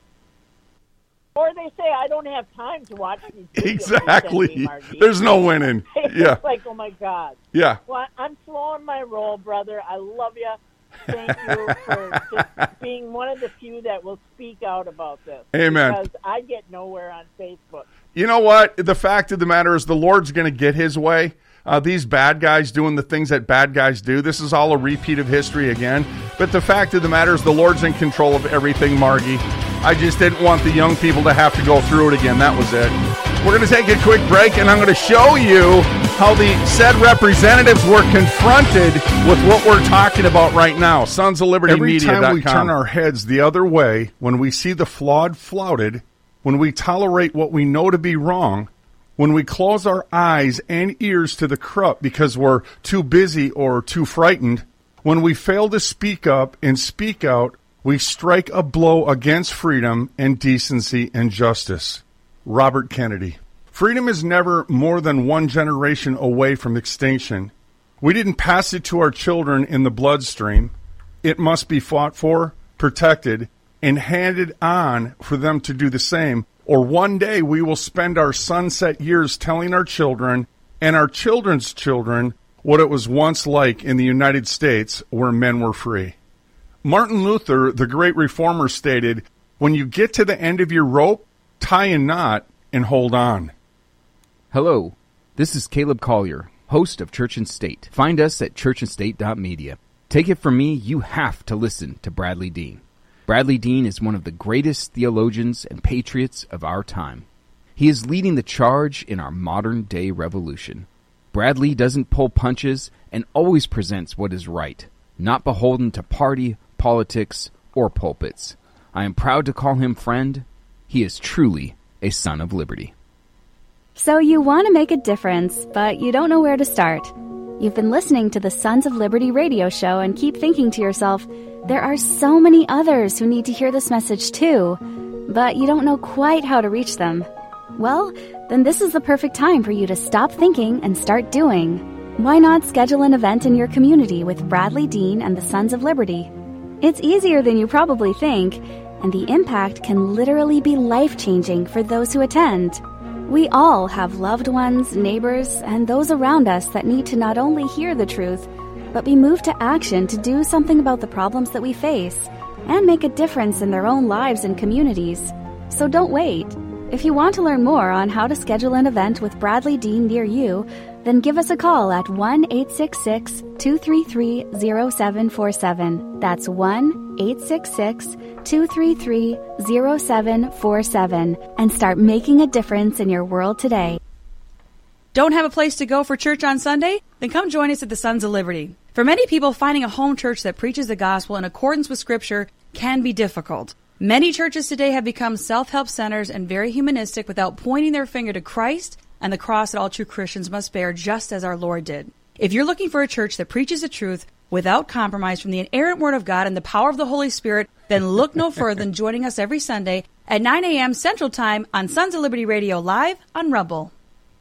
Or they say, I don't have time to watch these videos. Exactly. There's no winning. Yeah. It's like, oh, my God. Yeah. Well, I'm slowing my roll, brother. I love you. thank you for just being one of the few that will speak out about this. Amen. Because I get nowhere on Facebook. You know what? The fact of the matter is the Lord's going to get his way. These bad guys doing the things that bad guys do, this is all a repeat of history again. But the fact of the matter is the Lord's in control of everything, Margie. I just didn't want the young people to have to go through it again. That was it. We're going to take a quick break, and I'm going to show you how the said representatives were confronted with what we're talking about right now. Sons of Liberty Media.com. Every time we turn our heads the other way, when we see the flawed flouted, when we tolerate what we know to be wrong, when we close our eyes and ears to the corrupt because we're too busy or too frightened, when we fail to speak up and speak out, we strike a blow against freedom and decency and justice. Robert Kennedy. Freedom is never more than one generation away from extinction. We didn't pass it to our children in the bloodstream. It must be fought for, protected, and handed on for them to do the same. Or one day we will spend our sunset years telling our children and our children's children what it was once like in the United States where men were free. Martin Luther, the great reformer, stated, "When you get to the end of your rope, tie a knot and hold on." Hello, this is Caleb Collier, host of Church and State. Find us at churchandstate.media. Take it from me, you have to listen to Bradley Dean. Bradley Dean is one of the greatest theologians and patriots of our time. He is leading the charge in our modern-day revolution. Bradley doesn't pull punches and always presents what is right, not beholden to party, politics, or pulpits. I am proud to call him friend. He is truly a son of liberty. So you want to make a difference, but you don't know where to start. You've been listening to the Sons of Liberty radio show and keep thinking to yourself, there are so many others who need to hear this message too, but you don't know quite how to reach them. Well, then this is the perfect time for you to stop thinking and start doing. Why not schedule an event in your community with Bradley Dean and the Sons of Liberty? It's easier than you probably think, and the impact can literally be life-changing for those who attend. We all have loved ones, neighbors, and those around us that need to not only hear the truth, but be moved to action to do something about the problems that we face and make a difference in their own lives and communities. So don't wait. If you want to learn more on how to schedule an event with Bradley Dean near you, then give us a call at 1-866-233-0747. That's 1-866-233-0747 and start making a difference in your world today. Don't have a place to go for church on Sunday? Then come join us at the Sons of Liberty. For many people, finding a home church that preaches the gospel in accordance with Scripture can be difficult. Many churches today have become self-help centers and very humanistic without pointing their finger to Christ and the cross that all true Christians must bear, just as our Lord did. If you're looking for a church that preaches the truth without compromise from the inerrant Word of God and the power of the Holy Spirit, then look no further than joining us every Sunday at 9 a.m. Central Time on Sons of Liberty Radio Live on Rumble.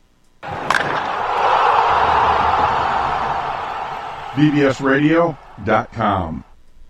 bbsradio.com.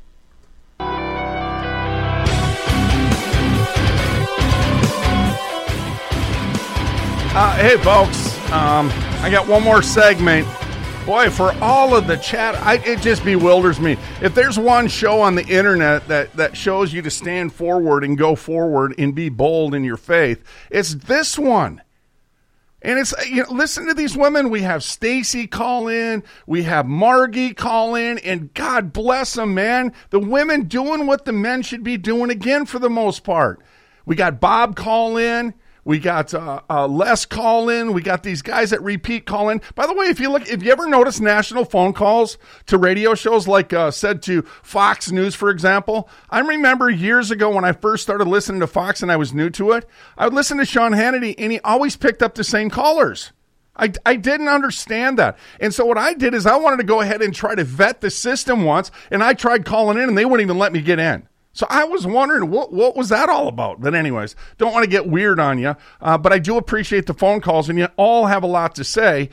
Hey, folks, I got one more segment. Boy, for all of the chat, it just bewilders me. If there's one show on the internet that shows you to stand forward and go forward and be bold in your faith, it's this one. And it's, listen to these women. We have Stacy call in. We have Margie call in. And God bless them, man. The women doing what the men should be doing again for the most part. We got Bob call in. We got Les call in. We got these guys that repeat call in. By the way, if you ever notice national phone calls to radio shows like said to Fox News, for example, I remember years ago when I first started listening to Fox and I was new to it, I would listen to Sean Hannity and he always picked up the same callers. I didn't understand that. And so what I did is I wanted to go ahead and try to vet the system once, and I tried calling in and they wouldn't even let me get in. So I was wondering, what was that all about? But anyways, don't want to get weird on you, but I do appreciate the phone calls, and you all have a lot to say.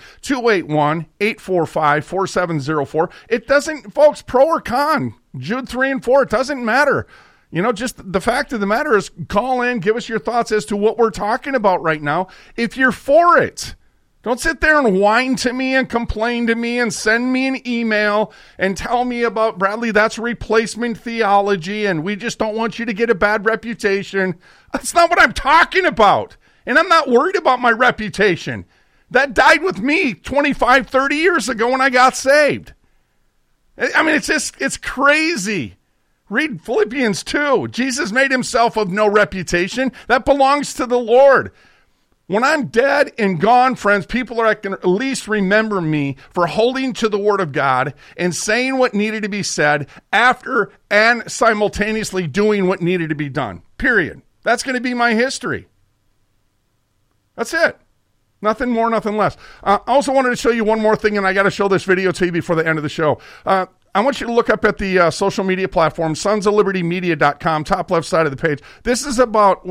281-845-4704. It doesn't, folks, pro or con, Jude 3 and 4, it doesn't matter. Just the fact of the matter is call in, give us your thoughts as to what we're talking about right now. If you're for it, Don't sit there and whine to me and complain to me and send me an email and tell me about, Bradley, that's replacement theology and we just don't want you to get a bad reputation. That's not what I'm talking about. And I'm not worried about my reputation. That died with me 25, 30 years ago when I got saved. I mean, it's crazy. Read Philippians 2. Jesus made himself of no reputation. That belongs to the Lord. When I'm dead and gone, friends, people are going to at least remember me for holding to the Word of God and saying what needed to be said after and simultaneously doing what needed to be done. Period. That's going to be my history. That's it. Nothing more, nothing less. I also wanted to show you one more thing, and I got to show this video to you before the end of the show. I want you to look up at the social media platform, sonsoflibertymedia.com, top left side of the page. This is about,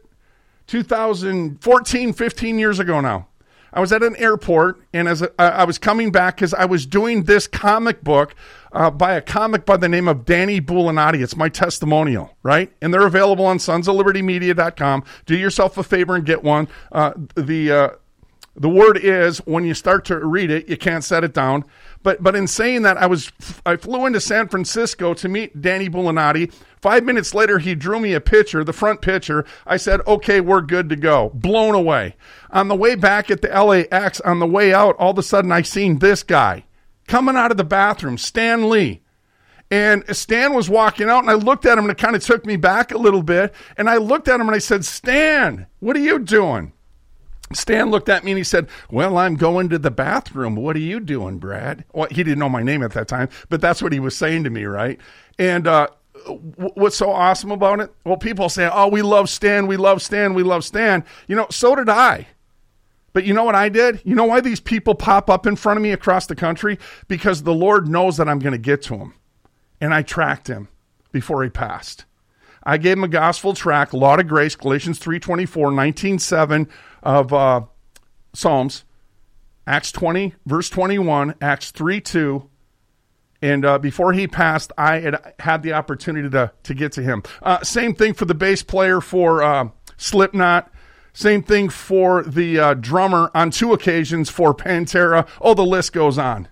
2014, 15 years ago now. I was at an airport, and as I was coming back because I was doing this comic book by a comic by the name of Danny Bulanati. It's my testimonial, right? And they're available on sonsoflibertymedia.com. Do yourself a favor and get one. The word is, when you start to read it, you can't set it down. But in saying that, I flew into San Francisco to meet Danny Bulanati. 5 minutes later, he drew me a picture, the front picture. I said, okay, we're good to go. Blown away. On the way back at the LAX, on the way out, all of a sudden I seen this guy coming out of the bathroom, Stan Lee. And Stan was walking out, and I looked at him, and it kind of took me back a little bit. And I looked at him, and I said, Stan, what are you doing? Stan looked at me and he said, well, I'm going to the bathroom. What are you doing, Brad? Well, he didn't know my name at that time, but that's what he was saying to me, right? And what's so awesome about it? Well, people say, oh, we love Stan, we love Stan, we love Stan. You know, so did I. But you know what I did? You know why these people pop up in front of me across the country? Because the Lord knows that I'm going to get to him. And I tracked him before he passed. I gave him a gospel tract, Law to Grace, Galatians 3:24, 19:7 of Psalms, Acts 20, verse 21, Acts 3:2. And before he passed, I had the opportunity to get to him. Same thing for the bass player for Slipknot. Same thing for the drummer on 2 occasions for Pantera. Oh, the list goes on.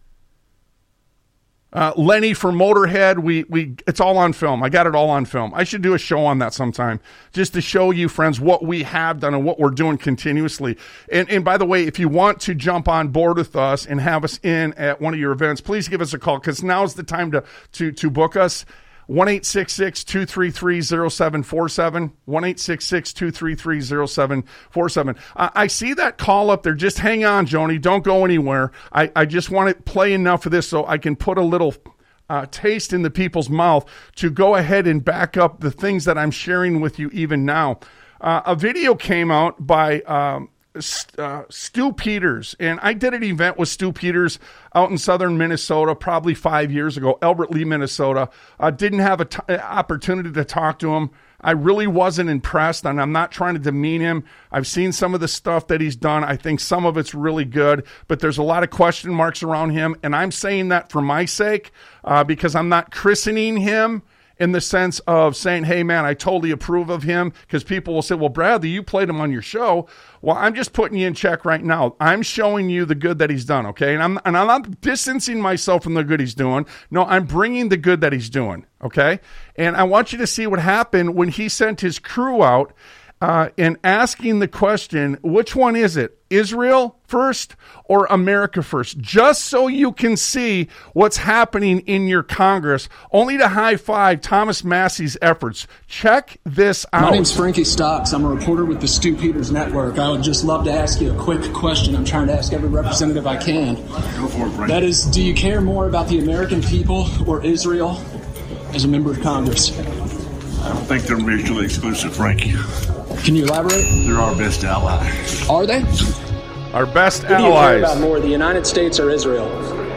Lenny for Motorhead, we it's all on film. I got it all on film. I should do a show on that sometime, just to show you, friends, what we have done and what we're doing continuously. And by the way, if you want to jump on board with us and have us in at one of your events, please give us a call, because now's the time to book us. 1-866-233-0747, 1-866-233-0747. I see that call up there. Just hang on, Joni. Don't go anywhere. I just want to play enough of this so I can put a little taste in the people's mouth to go ahead and back up the things that I'm sharing with you even now. A video came out by Stu Peters, and I did an event with Stu Peters out in southern Minnesota probably 5 years ago, Albert Lea, Minnesota. Didn't have an opportunity to talk to him. I really wasn't impressed, and I'm not trying to demean him. I've seen some of the stuff that he's done. I think some of it's really good, but there's a lot of question marks around him, and I'm saying that for my sake, because I'm not christening him in the sense of saying, hey, man, I totally approve of him, because people will say, well, Bradley, you played him on your show. Well, I'm just putting you in check right now. I'm showing you the good that he's done, okay? And I'm not distancing myself from the good he's doing. No, I'm bringing the good that he's doing, okay? And I want you to see what happened when he sent his crew out and asking the question, which one is it? Israel first or America first? Just so you can see what's happening in your Congress, only to high-five Thomas Massey's efforts. Check this out. My name's Frankie Stocks. I'm a reporter with the Stu Peters Network. I would just love to ask you a quick question. I'm trying to ask every representative I can. Go for it, Frankie. That is, do you care more about the American people or Israel as a member of Congress? I don't think they're mutually exclusive, Frankie. Can you elaborate? They're our best ally. Are they? Our best allies. Who do you care about more, the United States or Israel?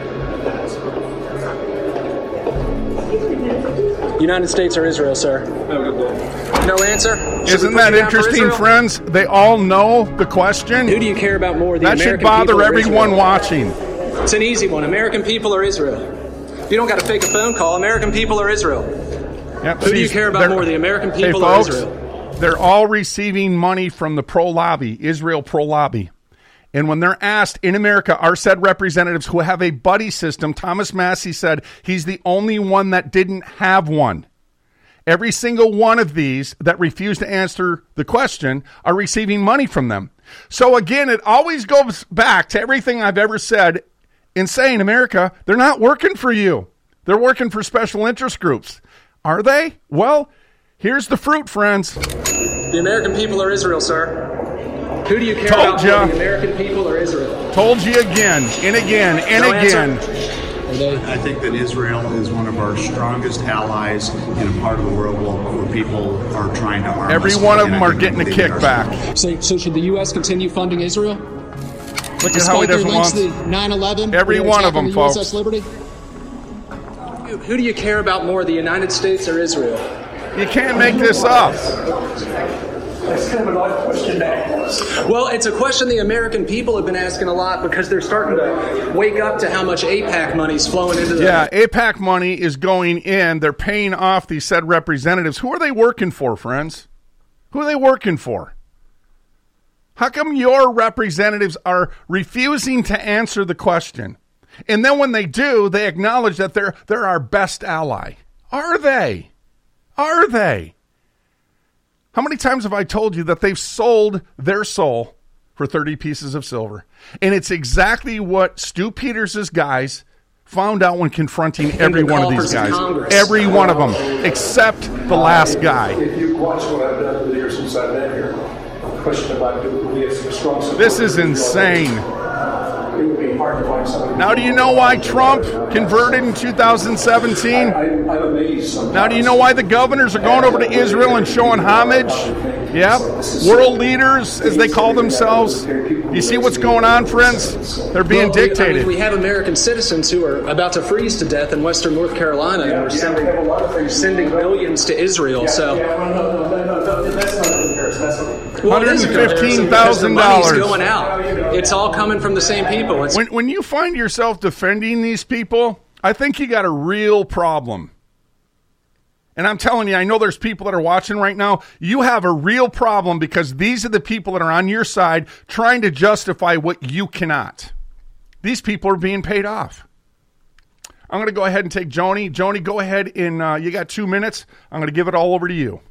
United States or Israel, sir? No answer? Isn't that interesting, friends? They all know the question. Who do you care about more, the American people? That should bother everyone watching. It's an easy one. American people or Israel? You don't got to fake a phone call. American people or Israel? Yep. Who do you care about more, the American people or Israel? They're all receiving money from the pro-lobby, Israel pro-lobby. And when they're asked, in America, are said representatives who have a buddy system, Thomas Massie said he's the only one that didn't have one. Every single one of these that refuse to answer the question are receiving money from them. So again, it always goes back to everything I've ever said in saying, America, they're not working for you. They're working for special interest groups. Are they? Well, here's the fruit, friends. The American people are Israel, sir. Who do you care about more, the American people or Israel? Told you again and again and again. I think that Israel is one of our strongest allies in a part of the world where people are trying to harm Every us. one of them are getting a kickback. So should the U.S. continue funding Israel? Look at how he doesn't want the 9/11. Every one of them, the folks. USS Liberty? Who do you care about more, the United States or Israel? You can't make this up. That's kind of an odd question to ask. Well, it's a question the American people have been asking a lot because they're starting to wake up to how much AIPAC money's flowing into the... Yeah, AIPAC money is going in. They're paying off these said representatives. Who are they working for, friends? Who are they working for? How come your representatives are refusing to answer the question? And then when they do, they acknowledge that they're our best ally. Are they? Are they? How many times have I told you that they've sold their soul for 30 pieces of silver? And it's exactly what Stu Peters' guys found out when confronting every one of these guys. Every one of them, except the last guy. If you watch what I've done over the years since I've been here, question about do we have some strong support? This is insane. It would be hard to find somebody. Now, do you know why Trump converted in 2017? I'm amazed sometimes. Now, do you know why the governors are going over to Israel and showing homage? Yep. World leaders, as they call themselves. You see what's going on, friends? They're being dictated. We have American citizens who are about to freeze to death in western North Carolina, and we're sending millions to Israel. So. No, that's not a comparison. That's not $115,000 going out. It's all coming from the same people. When you find yourself defending these people, I think you got a real problem. And I'm telling you, I know there's people that are watching right now. You have a real problem because these are the people that are on your side trying to justify what you cannot. These people are being paid off. I'm going to go ahead and take Joni. Joni, go ahead and you got 2 minutes. I'm going to give it all over to you.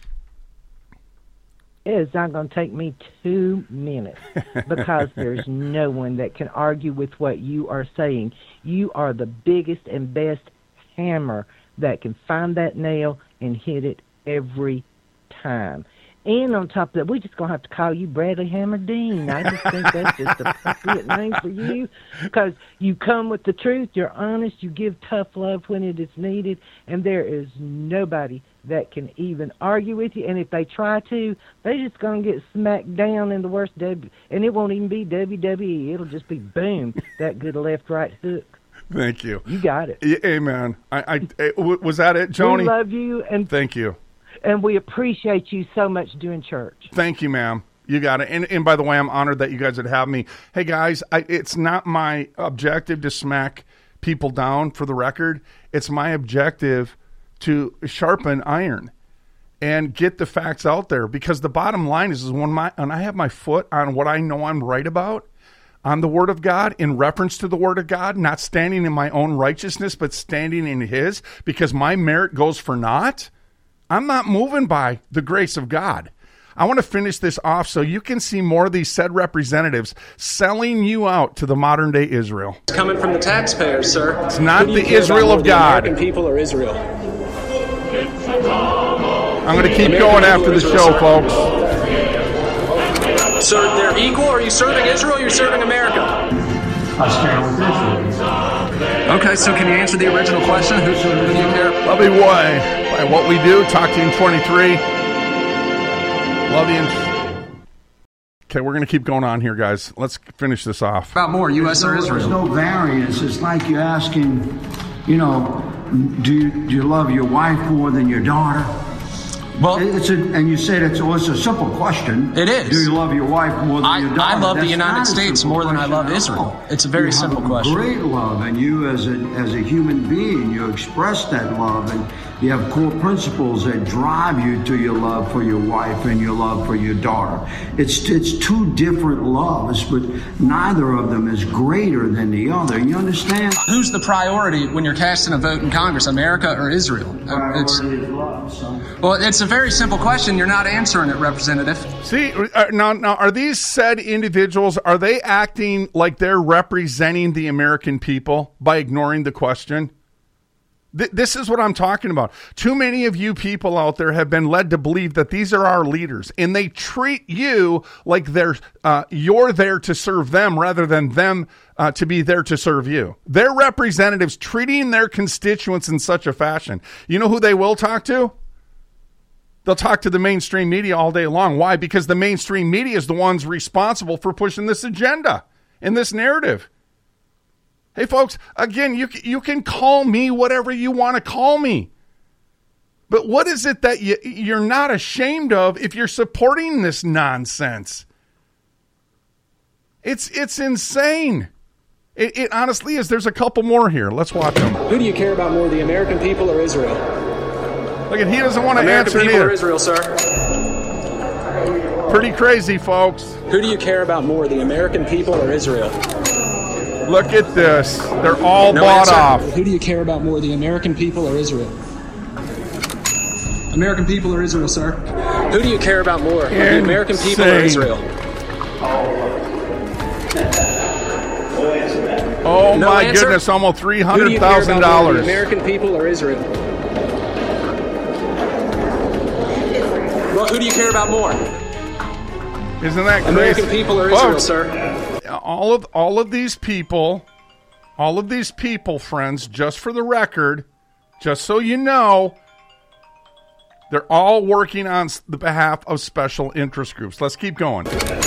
It's not going to take me 2 minutes because there's no one that can argue with what you are saying. You are the biggest and best hammer that can find that nail and hit it every time. And on top of that, we're just going to have to call you Bradley Hammer Dean. I just think that's just the appropriate name for you because you come with the truth, you're honest, you give tough love when it is needed, and there is nobody that can even argue with you. And if they try to, they're just going to get smacked down in the worst and it won't even be WWE. It'll just be, boom, that good left-right hook. Thank you. You got it. Amen. Was that it, Joni? We love you. And thank you. And we appreciate you so much doing church. Thank you, ma'am. You got it. And by the way, I'm honored that you guys would have me. Hey, guys, it's not my objective to smack people down for the record. It's my objective to sharpen iron and get the facts out there. Because the bottom line is when I have my foot on what I know I'm right about, on the Word of God, in reference to the Word of God, not standing in my own righteousness, but standing in His, because my merit goes for naught, I'm not moving by the grace of God. I want to finish this off so you can see more of these said representatives selling you out to the modern day Israel. It's coming from the taxpayers, sir. It's not the Israel of God. The American people or Israel? I'm going to keep going after the show, folks. Sir, they're equal? Are you serving Israel or are you serving America? I stand with Israel. Okay, so can you answer the original question? Who do you care? Love you, by what we do. Talk to you in 23. Love you. Okay, we're going to keep going on here, guys. Let's finish this off. About more, U.S. or Israel? There's no variance. It's like you're asking, do you love your wife more than your daughter? Well, and you said it's a simple question. It is. Do you love your wife more than your daughter? I love the United States more than I love Israel. It's a very simple question. Great love, and you as a human being, you express that love, and you have core principles that drive you to your love for your wife and your love for your daughter. It's two different loves, but neither of them is greater than the other. You understand? Who's the priority when you're casting a vote in Congress, America or Israel? Priority is love, son. Well, it's a very simple question. You're not answering it, Representative. See, now, are these said individuals, are they acting like they're representing the American people by ignoring the question? This is what I'm talking about. Too many of you people out there have been led to believe that these are our leaders, and they treat you like you're there to serve them rather than them to be there to serve you. Their representatives treating their constituents in such a fashion. You know who they will talk to? They'll talk to the mainstream media all day long. Why? Because the mainstream media is the ones responsible for pushing this agenda and this narrative. Hey, folks, again, you can call me whatever you want to call me. But what is it that you're not ashamed of if you're supporting this nonsense? It's insane. It honestly is. There's a couple more here. Let's watch them. Who do you care about more, the American people or Israel? Look, he doesn't want to answer American people either. or Israel, sir? Pretty crazy, folks. Who do you care about more, the American people or Israel? Look at this. They're all bought off. Who do you care about more, the American people or Israel? American people or Israel, sir? Who do you care about more, the American people or Israel? Oh, my goodness, almost $300,000. Who do you care about more, the American people or Israel? Well, who do you care about more? Isn't that crazy? American people or Israel, sir? All of these people, friends, just for the record, just so you know, they're all working on the behalf of special interest groups. Let's keep going.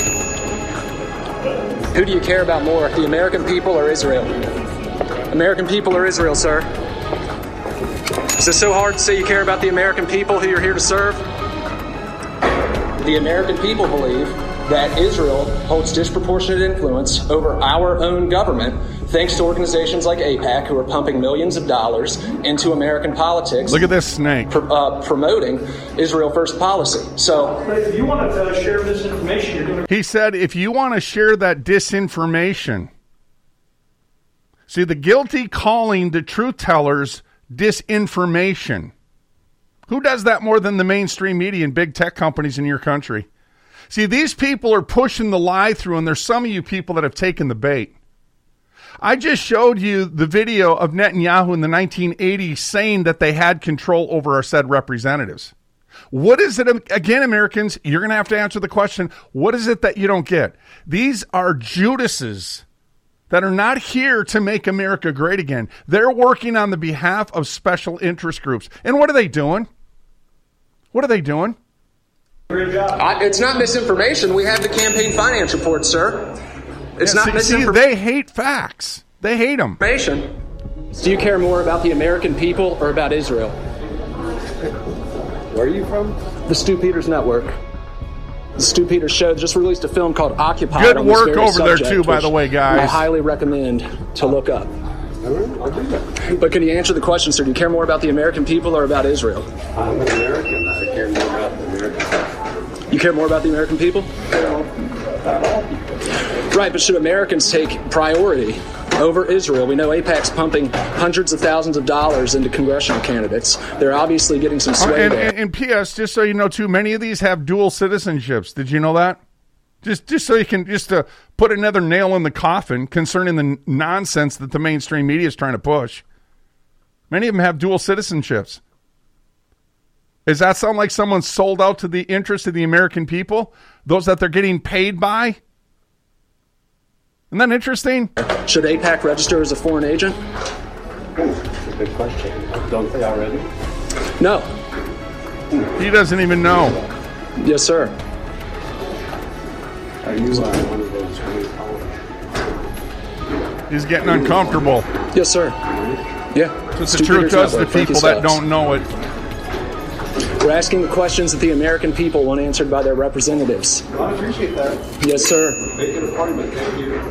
Who do you care about more, the American people or Israel? American people or Israel, sir? Is it so hard to say you care about the American people who you're here to serve? The American people believe that Israel holds disproportionate influence over our own government thanks to organizations like AIPAC who are pumping millions of dollars into American politics. Look at this snake. Promoting Israel First policy. So, if you want to share this information, you're going to... He said, if you want to share that disinformation. See, the guilty calling the truth tellers disinformation. Who does that more than the mainstream media and big tech companies in your country? See, these people are pushing the lie through, and there's some of you people that have taken the bait. I just showed you the video of Netanyahu in the 1980s saying that they had control over our said representatives. What is it, again, Americans, you're going to have to answer the question, what is it that you don't get? These are Judases that are not here to make America great again. They're working on the behalf of special interest groups. And what are they doing? What are they doing? It's not misinformation. We have the campaign finance report, sir. It's not misinformation. They hate facts. They hate them. Do you care more about the American people or about Israel? Where are you from? The Stu Peters Network. The Stu Peters Show just released a film called Occupied. Good work over there, too, by the way, guys. I highly recommend to look up. But can you answer the question, sir? Do you care more about the American people or about Israel? I'm an American. I care more about the American people. You care more about the American people? Right, but should Americans take priority over Israel? We know AIPAC's pumping hundreds of thousands of dollars into congressional candidates. They're obviously getting some sway there. And P.S., just so you know, too, many of these have dual citizenships. Did you know that? Just so you can put another nail in the coffin concerning the nonsense that the mainstream media is trying to push. Many of them have dual citizenships. Does that sound like someone sold out to the interest of the American people? Those that they're getting paid by? Isn't that interesting? Should AIPAC register as a foreign agent? That's a good question. Don't they already? No. He doesn't even know. Yes, sir. Are you one of those He's getting uncomfortable. Yes, sir. Yeah. It's the truth does to people that don't know it. We're asking the questions that the American people want answered by their representatives. Well, I appreciate that. Yes, sir. Make it a party, but thank you.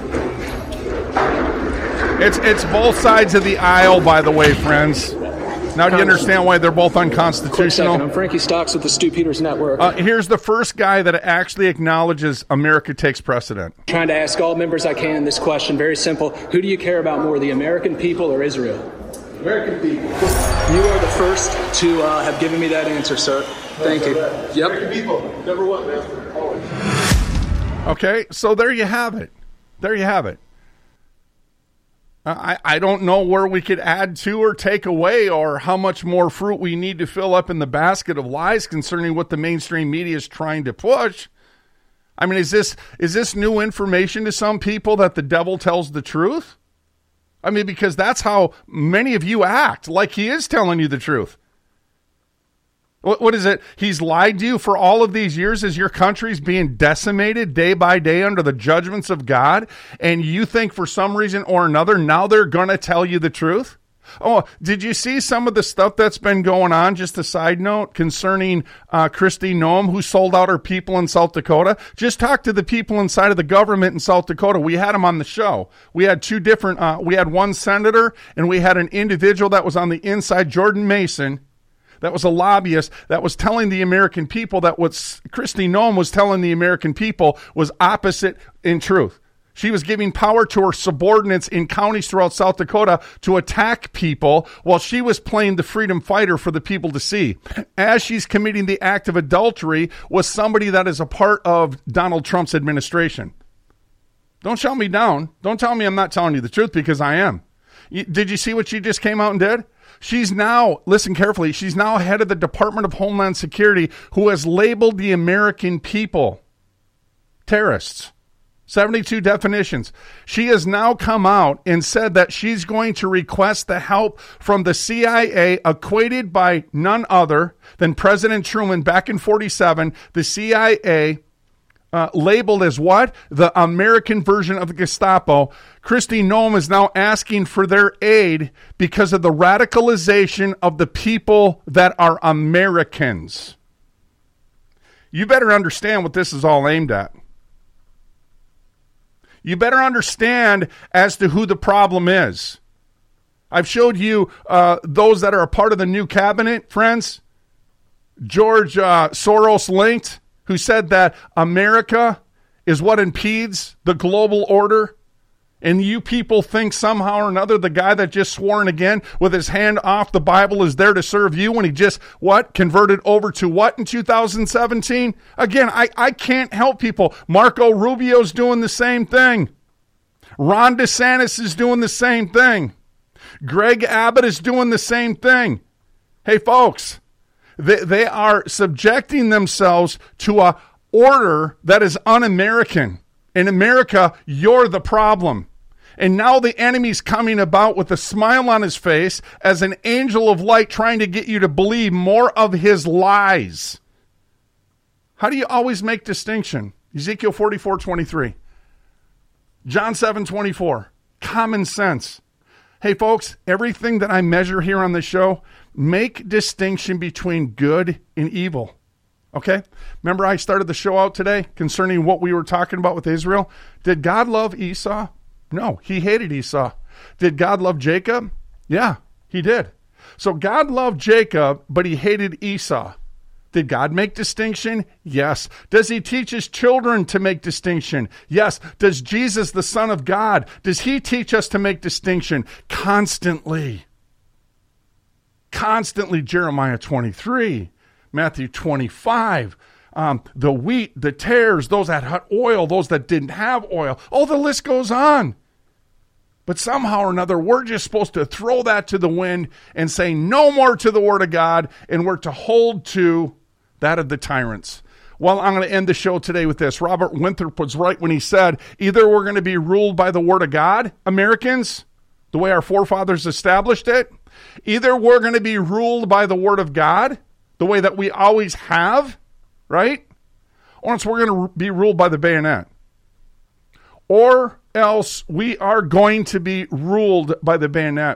It's both sides of the aisle, by the way, friends. Now, do you understand why they're both unconstitutional? I'm Frankie Stocks with the Stu Peters Network. Here's the first guy that actually acknowledges America takes precedent. Trying to ask all members I can this question, very simple. Who do you care about more, the American people or Israel? American people. You are the first to have given me that answer, sir. Thank you. Yep. American people. Number one, man. Always. Okay, so there you have it. There you have it. I don't know where we could add to or take away or how much more fruit we need to fill up in the basket of lies concerning what the mainstream media is trying to push. I mean, is this new information to some people that the devil tells the truth? I mean, because that's how many of you act, like he is telling you the truth. What is it? He's lied to you for all of these years as your country's being decimated day by day under the judgments of God, and you think for some reason or another now they're going to tell you the truth? Oh, did you see some of the stuff that's been going on? Just a side note concerning Kristi Noem, who sold out her people in South Dakota. Just talk to the people inside of the government in South Dakota. We had them on the show. We had two different, we had one senator and we had an individual that was on the inside, Jordan Mason, that was a lobbyist that was telling the American people that what Kristi Noem was telling the American people was opposite in truth. She was giving power to her subordinates in counties throughout South Dakota to attack people while she was playing the freedom fighter for the people to see. As she's committing the act of adultery with somebody that is a part of Donald Trump's administration. Don't shut me down. Don't tell me I'm not telling you the truth, because I am. Did you see what she just came out and did? She's now, listen carefully, she's now head of the Department of Homeland Security, who has labeled the American people terrorists. 72 definitions. She has now come out and said that she's going to request the help from the CIA, equated by none other than President Truman back in 47. The CIA labeled as what? The American version of the Gestapo. Kristi Noem is now asking for their aid because of the radicalization of the people that are Americans. You better understand what this is all aimed at. You better understand as to who the problem is. I've showed you those that are a part of the new cabinet, friends. George Soros linked, who said that America is what impedes the global order. And you people think somehow or another the guy that just swore in again with his hand off the Bible is there to serve you when he just, converted over to what in 2017? Again, I can't help people. Marco Rubio's doing the same thing. Ron DeSantis is doing the same thing. Greg Abbott is doing the same thing. Hey, folks, they are subjecting themselves to a order that is un-American. In America, you're the problem. And now the enemy's coming about with a smile on his face as an angel of light trying to get you to believe more of his lies. How do you always make distinction? Ezekiel 44:23. John 7:24. Common sense. Hey, folks, everything that I measure here on the show, make distinction between good and evil. Okay? Remember I started the show out today concerning what we were talking about with Israel? Did God love Esau? No, he hated Esau. Did God love Jacob? Yeah, he did. So God loved Jacob, but he hated Esau. Did God make distinction? Yes. Does he teach his children to make distinction? Yes. Does Jesus, the Son of God, does he teach us to make distinction? Constantly. Constantly. Jeremiah 23, Matthew 25, the wheat, the tares, those that had oil, those that didn't have oil. Oh, the list goes on. But somehow or another, we're just supposed to throw that to the wind and say no more to the word of God, and we're to hold to that of the tyrants. Well, I'm going to end the show today with this. Robert Winthrop was right when he said, either we're going to be ruled by the word of God, Americans, the way our forefathers established it, either we're going to be ruled by the word of God, the way that we always have, right? Or else we're going to be ruled by the bayonet. Or else we are going to be ruled by the bayonet.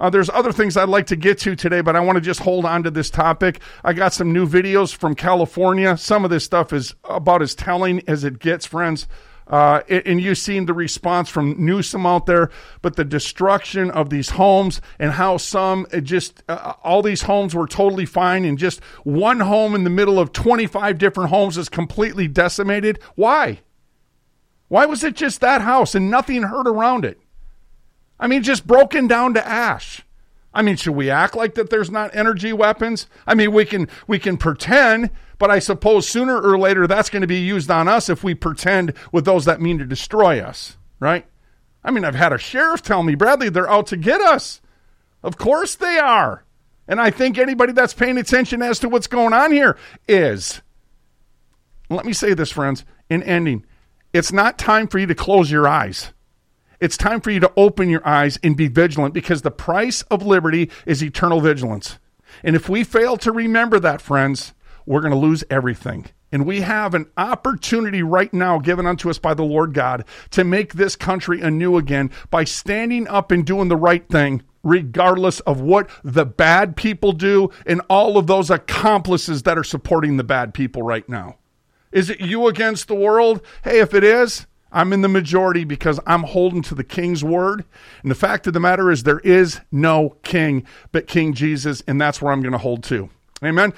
There's other things I'd like to get to today, but I want to just hold on to this topic. I got some new videos from California. Some of this stuff is about as telling as it gets, friends. And you've seen the response from Newsom out there, but the destruction of these homes and how some all these homes were totally fine, and just one home in the middle of 25 different homes is completely decimated. Why? Why was it just that house and nothing heard around it? I mean, just broken down to ash. I mean, should we act like that there's not energy weapons? I mean, we can pretend, but I suppose sooner or later that's going to be used on us if we pretend with those that mean to destroy us, right? I mean, I've had a sheriff tell me, Bradley, they're out to get us. Of course they are. And I think anybody that's paying attention as to what's going on here is. Let me say this, friends, in ending. It's not time for you to close your eyes. It's time for you to open your eyes and be vigilant, because the price of liberty is eternal vigilance. And if we fail to remember that, friends, we're going to lose everything. And we have an opportunity right now given unto us by the Lord God to make this country anew again by standing up and doing the right thing, regardless of what the bad people do and all of those accomplices that are supporting the bad people right now. Is it you against the world? Hey, if it is, I'm in the majority because I'm holding to the King's word. And the fact of the matter is there is no king but King Jesus, and that's where I'm going to hold to. Amen.